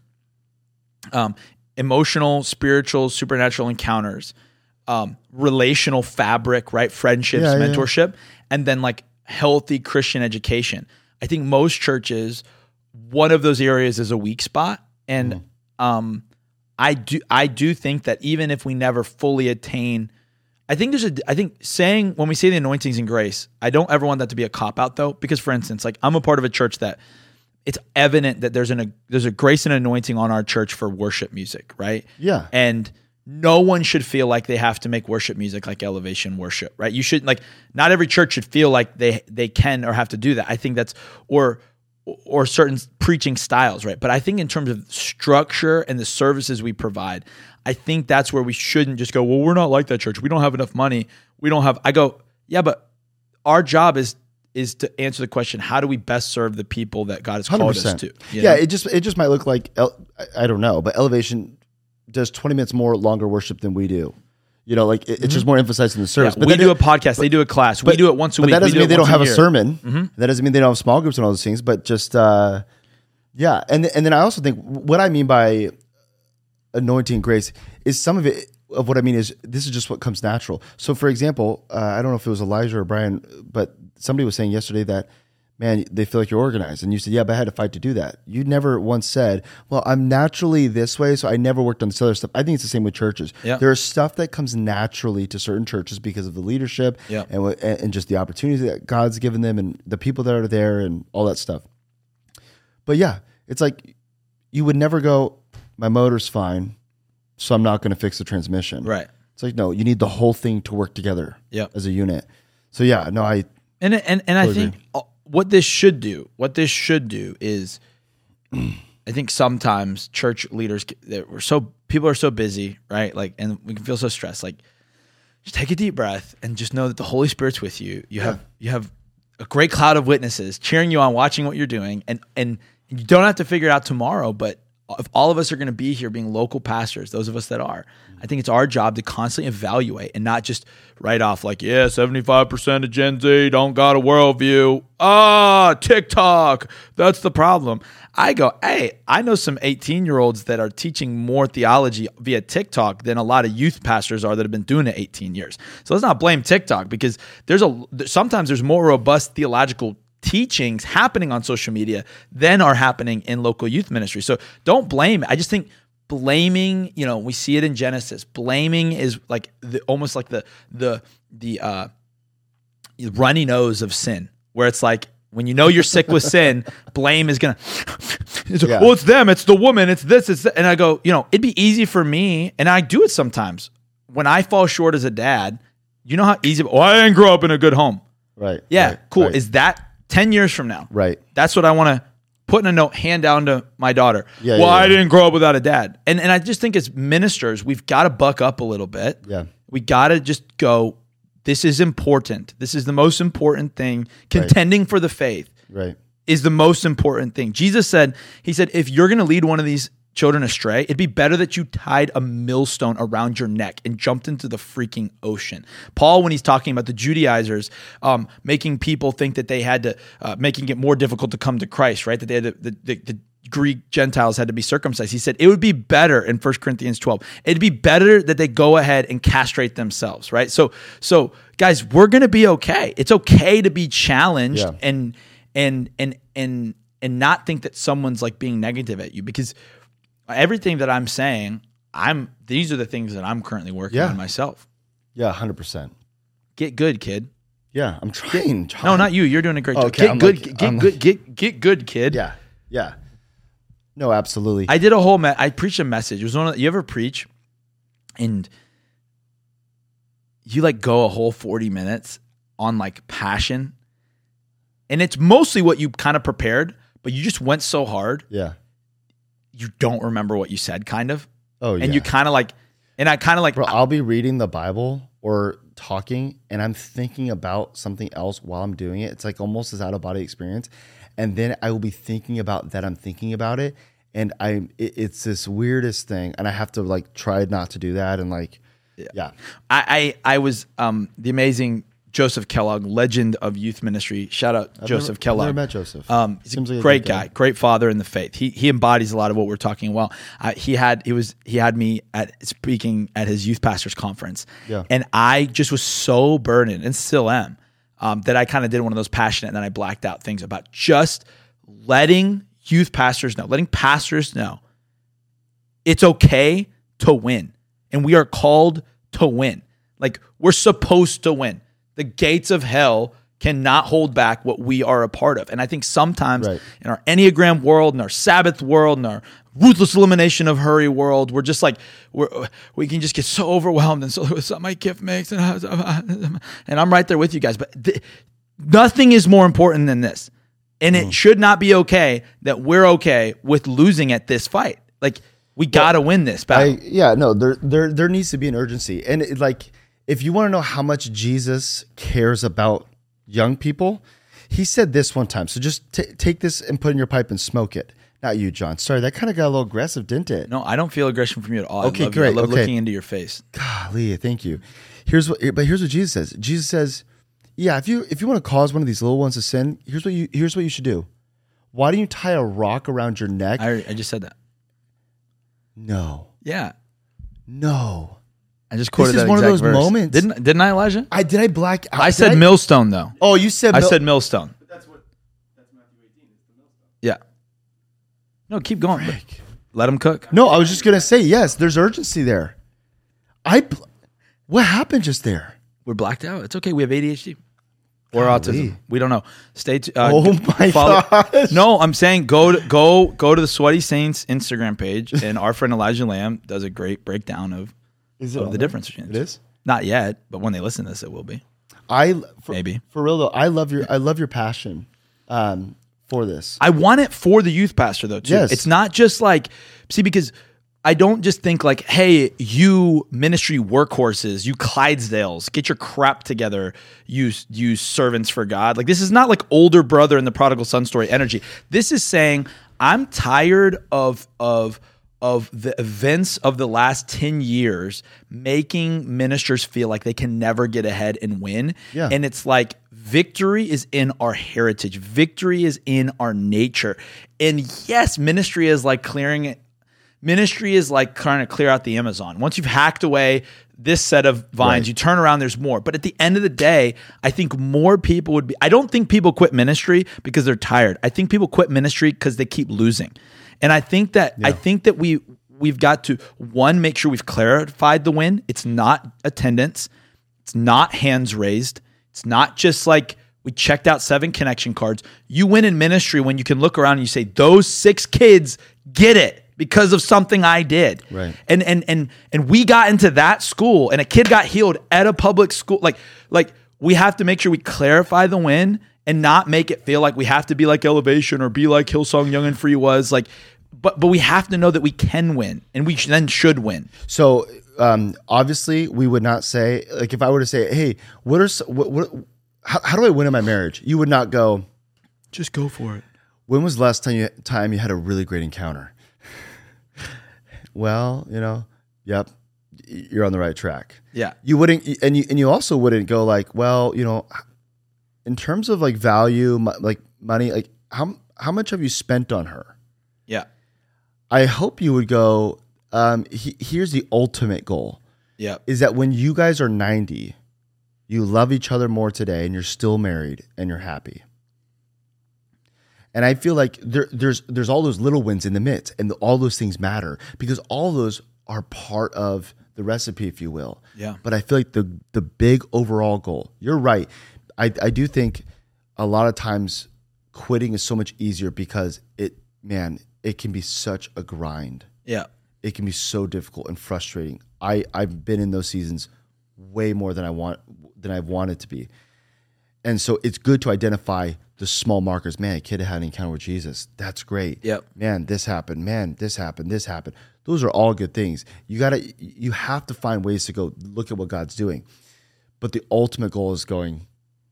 Emotional, spiritual, supernatural encounters, relational fabric, right? Friendships, mentorship, and then healthy Christian education. I think most churches, one of those areas is a weak spot. And I do think that even if we never fully attain, I think saying, when we say the anointings and grace, I don't ever want that to be a cop-out though, because for instance, I'm a part of a church that it's evident that there's a grace and anointing on our church for worship music, right? Yeah. And no one should feel like they have to make worship music like Elevation Worship, right? You should not every church should feel like they can or have to do that. I think that's or certain preaching styles, right? But I think in terms of structure and the services we provide, I think that's where we shouldn't just go, well, we're not like that church. We don't have enough money. I go, yeah, but our job is to answer the question, how do we best serve the people that God has called 100%. us to? Yeah, it just might look like, I don't know, but Elevation does 20 minutes more longer worship than we do. It's just more emphasized in the service. Yeah, we do a podcast, they do a class, we do it once a week. But that doesn't mean they don't have a sermon. Mm-hmm. That doesn't mean they don't have small groups and all those things, but just, And then I also think what I mean by anointing and grace is some of it. Of what I mean is this is just what comes natural. So, for example, I don't know if it was Elijah or Brian, but somebody was saying yesterday that, man, they feel like you're organized. And you said, yeah, but I had to fight to do that. You never once said, well, I'm naturally this way, so I never worked on this other stuff. I think it's the same with churches. Yeah. There's stuff that comes naturally to certain churches because of the leadership Yeah. and just the opportunity that God's given them and the people that are there and all that stuff. But yeah, it's like you would never go, my motor's fine, so I'm not going to fix the transmission. Right. It's like, no, you need the whole thing to work together as a unit. So yeah, no, I think what this should do is, I think sometimes church leaders people are so busy, right? Like, and we can feel so stressed. Like, just take a deep breath and just know that the Holy Spirit's with you. You have a great cloud of witnesses cheering you on, watching what you're doing, and you don't have to figure it out tomorrow, but if all of us are going to be here being local pastors, those of us that are, I think it's our job to constantly evaluate and not just write off like, 75% of Gen Z don't got a worldview. TikTok, that's the problem. I go, hey, I know some 18-year-olds that are teaching more theology via TikTok than a lot of youth pastors are that have been doing it 18 years. So let's not blame TikTok, because sometimes there's more robust theological teachings happening on social media than are happening in local youth ministry. So don't blame it. I just think blaming, we see it in Genesis. Blaming is like almost like the runny nose of sin, where it's like when you know you're sick with sin, blame is gonna. Well, it's them, it's the woman, it's this, it's that. And I go, it'd be easy for me, and I do it sometimes when I fall short as a dad. You know how easy? I didn't grow up in a good home. Right. Yeah. Right, cool. Right. Is that 10 years from now? Right. That's what I want to put in a note, hand down to my daughter. Yeah, I didn't grow up without a dad. And I just think as ministers, we've got to buck up a little bit. Yeah. We got to just go, this is important. This is the most important thing. Contending for the faith is the most important thing. Jesus said, if you're going to lead one of these children astray, it'd be better that you tied a millstone around your neck and jumped into the freaking ocean. Paul, when he's talking about the Judaizers making people think that they had to, making it more difficult to come to Christ, right? That they had the Greek Gentiles had to be circumcised. He said it would be better in 1 Corinthians 12. It'd be better that they go ahead and castrate themselves, right? So guys, we're going to be okay. It's okay to be challenged and not think that someone's like being negative at you, because everything that I'm saying, these are the things that I'm currently working on myself. Yeah, 100%. Get good, kid. Yeah, I'm trying. No, not you. You're doing a great job. Okay, Get good, kid. Yeah. No, absolutely. I did I preached a message. It was you ever preach and you like go a whole 40 minutes on like passion, and it's mostly what you kind of prepared, but you just went so hard. Yeah. You don't remember what you said, kind of. Oh, yeah. And you kind of like, and I kind of like, bro, I'll be reading the Bible or talking, and I'm thinking about something else while I'm doing it. It's like almost this out of body experience. And then I will be thinking about that. I'm thinking about it. And it's this weirdest thing. And I have to like try not to do that. And like, yeah. I was, the amazing Joseph Kellogg, legend of youth ministry. Shout out Joseph Kellogg. I've never met Joseph. He's a great guy, great father in the faith. He embodies a lot of what we're talking about. He had me speaking at his youth pastors conference, and I just was so burdened, and still am, that I kind of did one of those passionate, and then I blacked out things about just letting youth pastors know, letting pastors know, it's okay to win, and we are called to win. Like, we're supposed to win. The gates of hell cannot hold back what we are a part of. And I think sometimes in our Enneagram world, in our Sabbath world, in our ruthless elimination of hurry world, we're just like, we can just get so overwhelmed. And so my gift makes, and I'm right there with you guys. But nothing is more important than this. And it should not be okay that we're okay with losing at this fight. Like, we got to win this battle. There needs to be an urgency. And if you want to know how much Jesus cares about young people, he said this one time. So just take this and put it in your pipe and smoke it. Not you, John. Sorry, that kind of got a little aggressive, didn't it? No, I don't feel aggression from you at all. Okay, great. I love looking into your face. Golly, thank you. Here's what Jesus says. Jesus says, yeah, if you want to cause one of these little ones to sin, here's what you should do. Why don't you tie a rock around your neck? I just said that. No. Yeah. No. I just quoted This is that one of exact those verse. moments. Didn't I, Elijah? Did I black out? I said millstone though. Oh, you said I said millstone. That's Matthew 18. It's the millstone. Yeah. No, keep going. But let them cook. No, I was just gonna say yes. There's urgency there. What happened just there? We're blacked out. It's okay. We have ADHD or Golly. autism. We don't know. Stay tuned. Oh my gosh. No, I'm saying go to the Sweaty Saints Instagram page, and our friend Elijah Lamb does a great breakdown of the difference between It is. Not yet, but when they listen to this, it will be. Maybe for real though. I love your passion for this. I want it for the youth pastor though too. Yes. It's not just like because I don't just think like, hey, you ministry workhorses, you Clydesdales, get your crap together, you servants for God. Like this is not like older brother in the prodigal son story energy. This is saying I'm tired of the events of the last 10 years making ministers feel like they can never get ahead and win. Yeah. And it's like victory is in our heritage. Victory is in our nature. And yes, ministry is like trying to clear out the Amazon. Once you've hacked away this set of vines, you turn around, there's more. But at the end of the day, I think more people I don't think people quit ministry because they're tired. I think people quit ministry because they keep losing. And I think that we've got to, one, make sure we've clarified the win. It's not attendance. It's not hands raised. It's not just like we checked out 7 connection cards. You win in ministry when you can look around and you say, those 6 kids get it because of something I did. Right. And we got into that school and a kid got healed at a public school. Like we have to make sure we clarify the win and not make it feel like we have to be like Elevation or be like Hillsong Young and Free was. Like, but we have to know that we can win and we then should win. So obviously, we would not say, like, if I were to say, hey, how do I win in my marriage? You would not go, just go for it. When was the last time you had a really great encounter? Well, yep, you're on the right track. Yeah. You wouldn't, and you also wouldn't go like, well, in terms of like value, like money, like how much have you spent on her? Yeah. I hope you would go, here's the ultimate goal. Yeah. Is that when you guys are 90, you love each other more today and you're still married and you're happy. And I feel like there's all those little wins in the midst, and all those things matter because all those are part of the recipe, if you will. Yeah. But I feel like the big overall goal, you're right. I do think a lot of times quitting is so much easier because it can be such a grind. Yeah. It can be so difficult and frustrating. I've been in those seasons way more than I've wanted to be. And so it's good to identify the small markers. Man, a kid had an encounter with Jesus. That's great. Yep. Man, this happened. Man, this happened. This happened. Those are all good things. You have to find ways to go look at what God's doing. But the ultimate goal is going,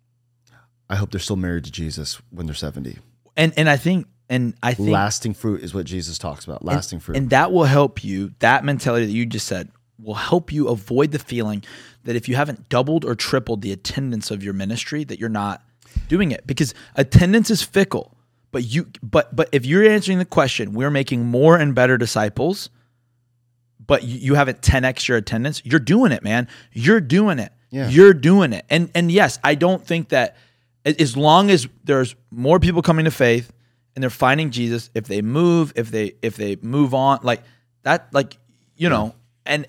I hope they're still married to Jesus when they're 70. And I think lasting fruit is what Jesus talks about. Lasting fruit. And that will help you, that mentality that you just said will help you avoid the feeling that if you haven't doubled or tripled the attendance of your ministry, that you're not doing it, because attendance is fickle. But if you're answering the question, we're making more and better disciples, but you haven't 10x your attendance, you're doing it, man. You're doing it. Yeah. You're doing it. And yes, I don't think that as long as there's more people coming to faith and they're finding Jesus, if they move on, like that, like, and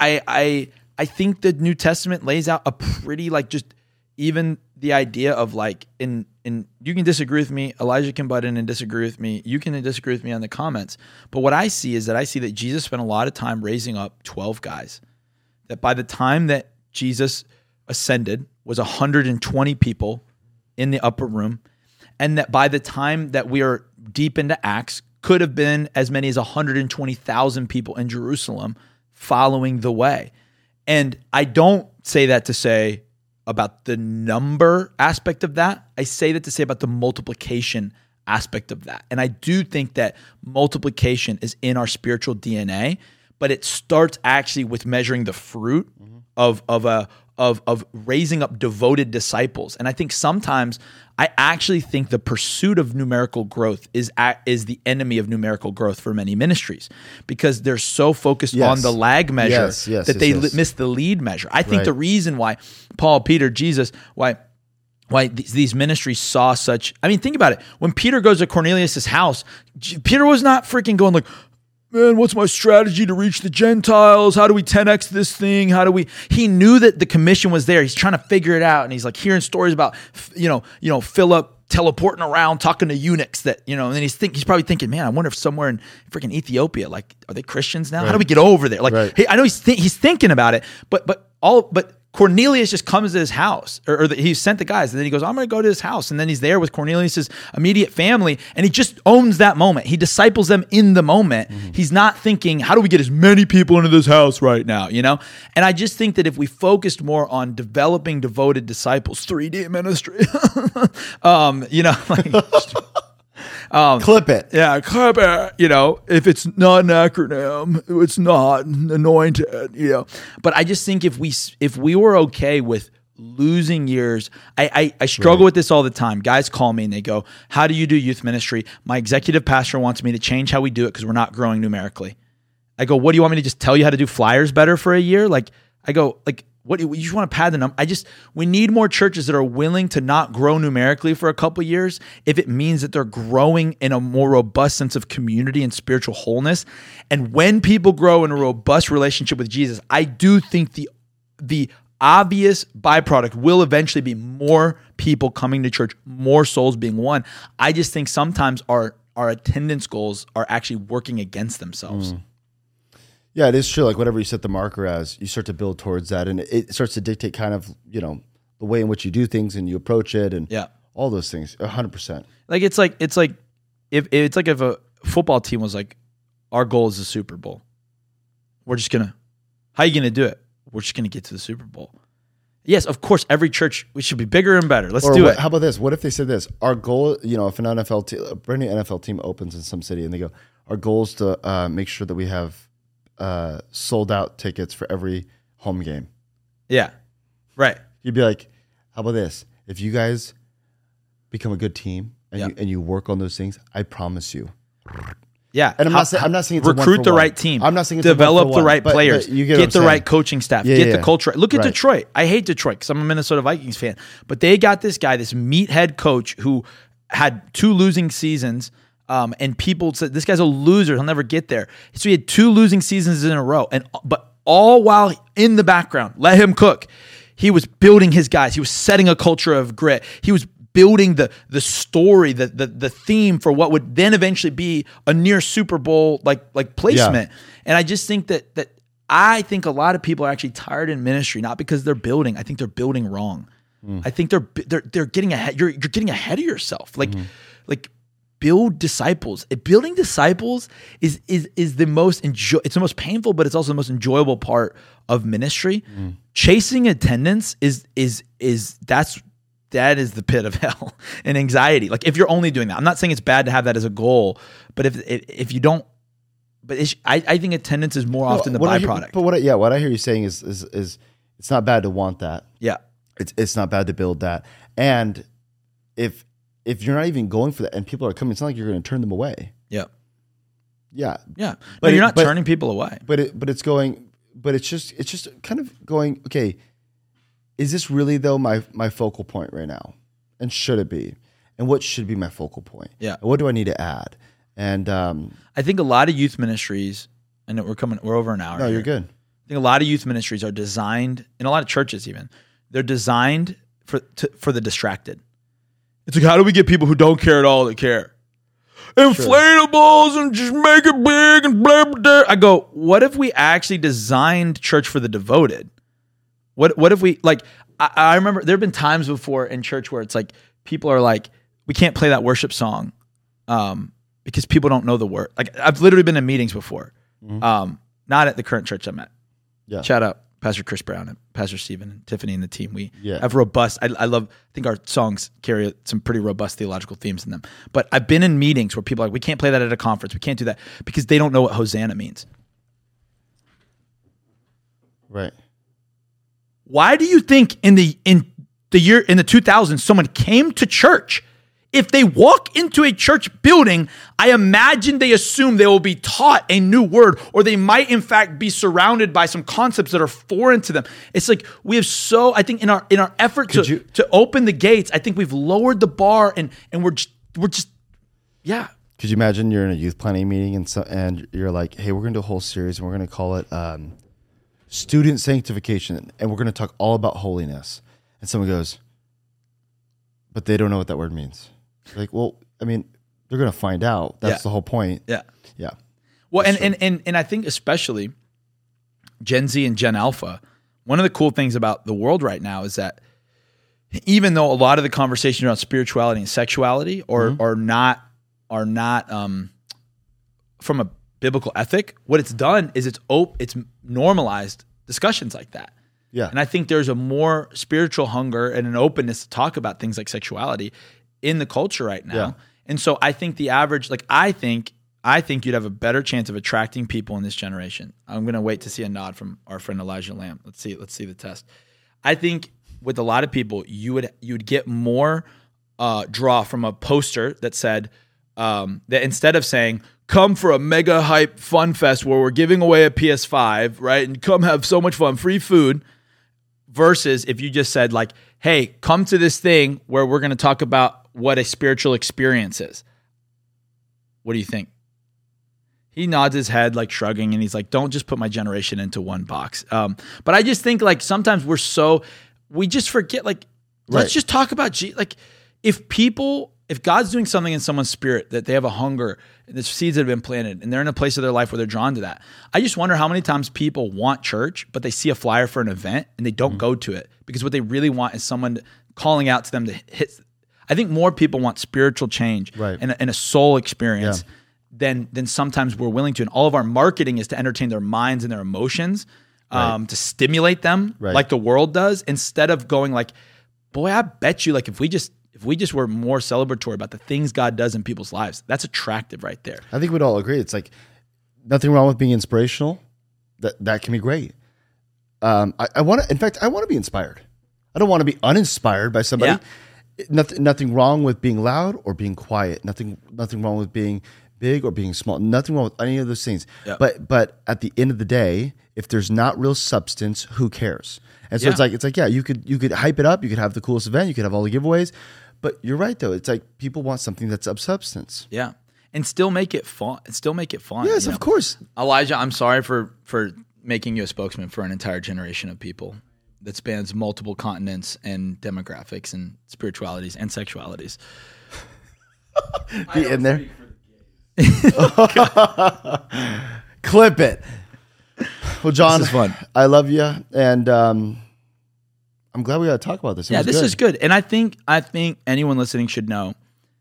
I think the New Testament lays out a pretty, like, just even the idea of like, in you can disagree with me, Elijah can butt in and disagree with me, you can disagree with me on the comments, but what I see is that Jesus spent a lot of time raising up 12 guys, that by the time that Jesus ascended was 120 people in the upper room, and that by the time that we are deep into Acts, could have been as many as 120,000 people in Jerusalem following the way. And I don't say that to say about the number aspect of that. I say that to say about the multiplication aspect of that. And I do think that multiplication is in our spiritual DNA, but it starts actually with measuring the fruit of of raising up devoted disciples. And I think sometimes I actually think the pursuit of numerical growth is the enemy of numerical growth for many ministries, because they're so focused on the lag measure that they miss the lead measure. I think the reason why Paul, Peter, Jesus, why these ministries saw such, I mean, think about it. When Peter goes to Cornelius' house, Peter was not freaking going like, man, what's my strategy to reach the Gentiles? How do we 10x this thing? He knew that the commission was there. He's trying to figure it out. And he's like hearing stories about, Philip teleporting around, talking to eunuchs that, and then he's probably thinking, man, I wonder if somewhere in freaking Ethiopia, like, are they Christians now? Right. How do we get over there? Like, hey, I know he's thinking about it, but Cornelius just comes to his house, or he sent the guys, and then he goes, I'm going to go to his house. And then he's there with Cornelius's immediate family, and he just owns that moment. He disciples them in the moment. Mm-hmm. He's not thinking, how do we get as many people into this house right now, And I just think that if we focused more on developing devoted disciples, 3D ministry, clip it. Yeah, clip it. If it's not an acronym, it's not anointed, But I just think if we were okay with losing years, I struggle with this all the time. Guys call me and they go, how do you do youth ministry? My executive pastor wants me to change how we do it because we're not growing numerically. I go, what do you want me to just tell you how to do flyers better for a year? What you just want to pad the number? We need more churches that are willing to not grow numerically for a couple of years if it means that they're growing in a more robust sense of community and spiritual wholeness. And when people grow in a robust relationship with Jesus, I do think the obvious byproduct will eventually be more people coming to church, more souls being won. I just think sometimes our attendance goals are actually working against themselves. Mm. Yeah, it is true. Like whatever you set the marker as, you start to build towards that, and it starts to dictate kind of, the way in which you do things and you approach it, and all those things. 100%. Like it's like if a football team was like, our goal is the Super Bowl. How are you gonna do it? We're just gonna get to the Super Bowl. Yes, of course. Every church, we should be bigger and better. Let's do it. How about this? What if they said this? Our goal, if an NFL team, a brand new NFL team opens in some city, and they go, our goal is to make sure that we have sold out tickets for every home game. Yeah. Right. You'd be like, how about this? If you guys become a good team and you work on those things, I promise you. Yeah. And I'm not saying it's recruit the right team. I'm not saying it's develop the right players. You get the right coaching staff. Get the culture. Look at Right. Detroit. I hate Detroit because I'm a Minnesota Vikings fan. But they got this guy, this meathead coach who had 2 losing seasons. And people said, this guy's a loser. He'll never get there. So he had 2 losing seasons in a row. But all while in the background, let him cook. He was building his guys. He was setting a culture of grit. He was building the story, the theme for what would then eventually be a near Super Bowl like placement. Yeah. And I just think that I think a lot of people are actually tired in ministry, not because they're building. I think they're building wrong. I think they're getting ahead. You're getting ahead of yourself. Like build disciples. Building disciples is the most it's the most painful, but it's also the most enjoyable part of ministry. Chasing attendance is the pit of hell and anxiety. Like if you're only doing that, I'm not saying it's bad to have that as a goal, but if you don't, I think attendance is more often the byproduct. What I hear you saying is it's not bad to want that. Yeah, it's not bad to build that, and if you're not even going for that and people are coming, it's not like you're going to turn them away. Yeah. Yeah. Yeah. But you're not turning people away. But it's just kind of going, okay, is this really though my focal point right now? And should it be? And what should be my focal point? Yeah. And what do I need to add? And I think a lot of youth ministries, and we're over an hour. No, you're good. I think a lot of youth ministries are designed, in a lot of churches even, they're designed for the distracted. It's like, how do we get people who don't care at all to care? Inflatables and just make it big and blah, blah, blah. I go, what if we actually designed church for the devoted? What if we, like, I remember there have been times before in church where it's like, people are like, we can't play that worship song because people don't know the word. Like, I've literally been in meetings before, not at the current church I'm at. Yeah. Shout out Pastor Chris Brown and Pastor Stephen and Tiffany and the team. We have robust, I think our songs carry some pretty robust theological themes in them. But I've been in meetings where people are like, we can't play that at a conference. We can't do that because they don't know what Hosanna means. Right. Why do you think in the 2000s someone came to church? If they walk into a church building, I imagine they assume they will be taught a new word, or they might in fact be surrounded by some concepts that are foreign to them. It's like we have I think in our effort to open the gates, I think we've lowered the bar and we're just yeah. Could you imagine you're in a youth planning meeting and you're like, hey, we're going to do a whole series and we're going to call it student sanctification, and we're going to talk all about holiness. And someone goes, but they don't know what that word means. Like, well, I mean, they're going to find out. That's the whole point. Yeah. Yeah. Well, and I think especially Gen Z and Gen Alpha, one of the cool things about the world right now is that even though a lot of the conversation around spirituality and sexuality are not from a biblical ethic, what it's done is it's normalized discussions like that. Yeah. And I think there's a more spiritual hunger and an openness to talk about things like sexuality in the culture right now. Yeah. And so I think the average, like I think you'd have a better chance of attracting people in this generation. I'm going to wait to see a nod from our friend Elijah Lamb. Let's see the test. I think with a lot of people, you would get more draw from a poster that said that instead of saying, come for a mega hype fun fest where we're giving away a PS5, right? And come have so much fun, free food, versus if you just said like, hey, come to this thing where we're going to talk about what a spiritual experience is. What do you think? He nods his head, like shrugging, and he's like, don't just put my generation into one box. But I just think like sometimes we just forget, like, let's just talk about like if God's doing something in someone's spirit, that they have a hunger, the seeds that have been planted, and they're in a place of their life where they're drawn to that. I just wonder how many times people want church, but they see a flyer for an event and they don't go to it because what they really want is someone calling out to them to hit. I think more people want spiritual change and a soul experience than sometimes we're willing to. And all of our marketing is to entertain their minds and their emotions, to stimulate them like the world does, instead of going like, boy, I bet you like if we just were more celebratory about the things God does in people's lives, that's attractive right there. I think we'd all agree. It's like nothing wrong with being inspirational. That can be great. I want to be inspired. I don't want to be uninspired by somebody. Yeah. Nothing wrong with being loud or being quiet. Nothing wrong with being big or being small. Nothing wrong with any of those things. Yeah. But at the end of the day, if there's not real substance, who cares? And so it's like yeah, you could hype it up. You could have the coolest event. You could have all the giveaways. But you're right though. It's like people want something that's of substance. Yeah, and still make it fun. Yes, of course. Elijah, I'm sorry for making you a spokesman for an entire generation of people that spans multiple continents and demographics and spiritualities and sexualities. Be in there. Clip it. Well, John, this is fun. I love you, and I'm glad we got to talk about this. This is good, and I think anyone listening should know.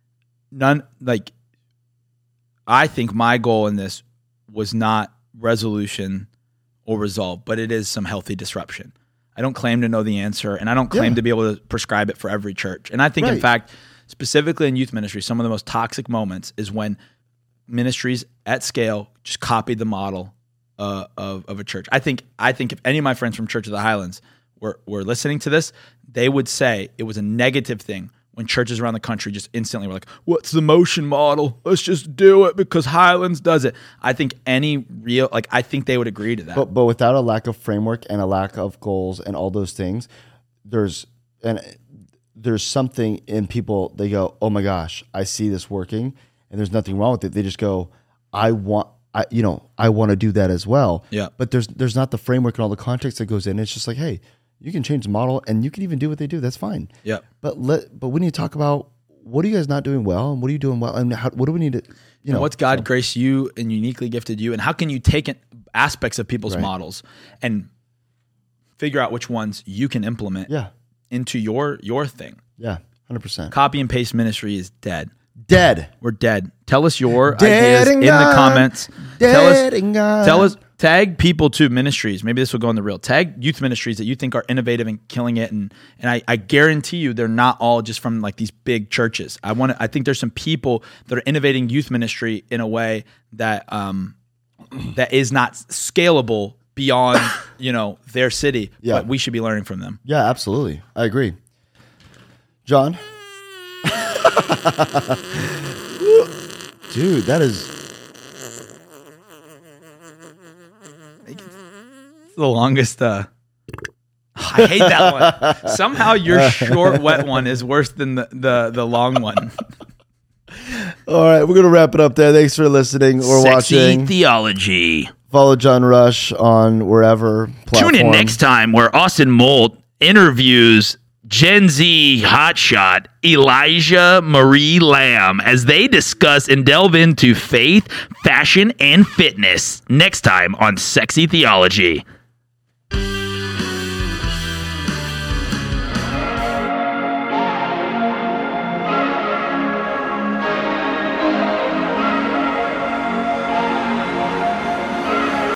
I think my goal in this was not resolution or resolve, but it is some healthy disruption. I don't claim to know the answer, and I don't claim to be able to prescribe it for every church. And I think, in fact, specifically in youth ministry, some of the most toxic moments is when ministries at scale just copied the model of a church. I think if any of my friends from Church of the Highlands were listening to this, they would say it was a negative thing when churches around the country just instantly were like, what's the motion model? Let's just do it because Highlands does it. I think I think they would agree to that. But without a lack of framework and a lack of goals and all those things, there's something in people, they go, oh my gosh, I see this working and there's nothing wrong with it. They just go, I want to do that as well. Yeah. But there's not the framework and all the context that goes in. It's just like, hey, you can change the model and you can even do what they do. That's fine. Yeah. But we need to talk about what are you guys not doing well and what are you doing well and what do we need to, what's God graced you and uniquely gifted you, and how can you take aspects of people's models and figure out which ones you can implement into your thing. Yeah. 100%. Copy and paste ministry is dead. We're dead. Tell us your ideas in the comments. Tell us. Tag people to ministries. Maybe this will go in the reel. Tag youth ministries that you think are innovative and killing it, and I guarantee you they're not all just from like these big churches. I think there's some people that are innovating youth ministry in a way that that is not scalable beyond their city. Yeah. But we should be learning from them. Yeah, absolutely. I agree. John? Dude, that is... It's the longest. I hate that one. Somehow your short, wet one is worse than the long one. All right, we're going to wrap it up there. Thanks for listening or Sexy watching. Theology. Follow John Rush on wherever platform. Tune in next time where Austin Molt interviews Gen Z hotshot Elijah Marie Lamb as they discuss and delve into faith, fashion, and fitness. Next time on Sexy Theology.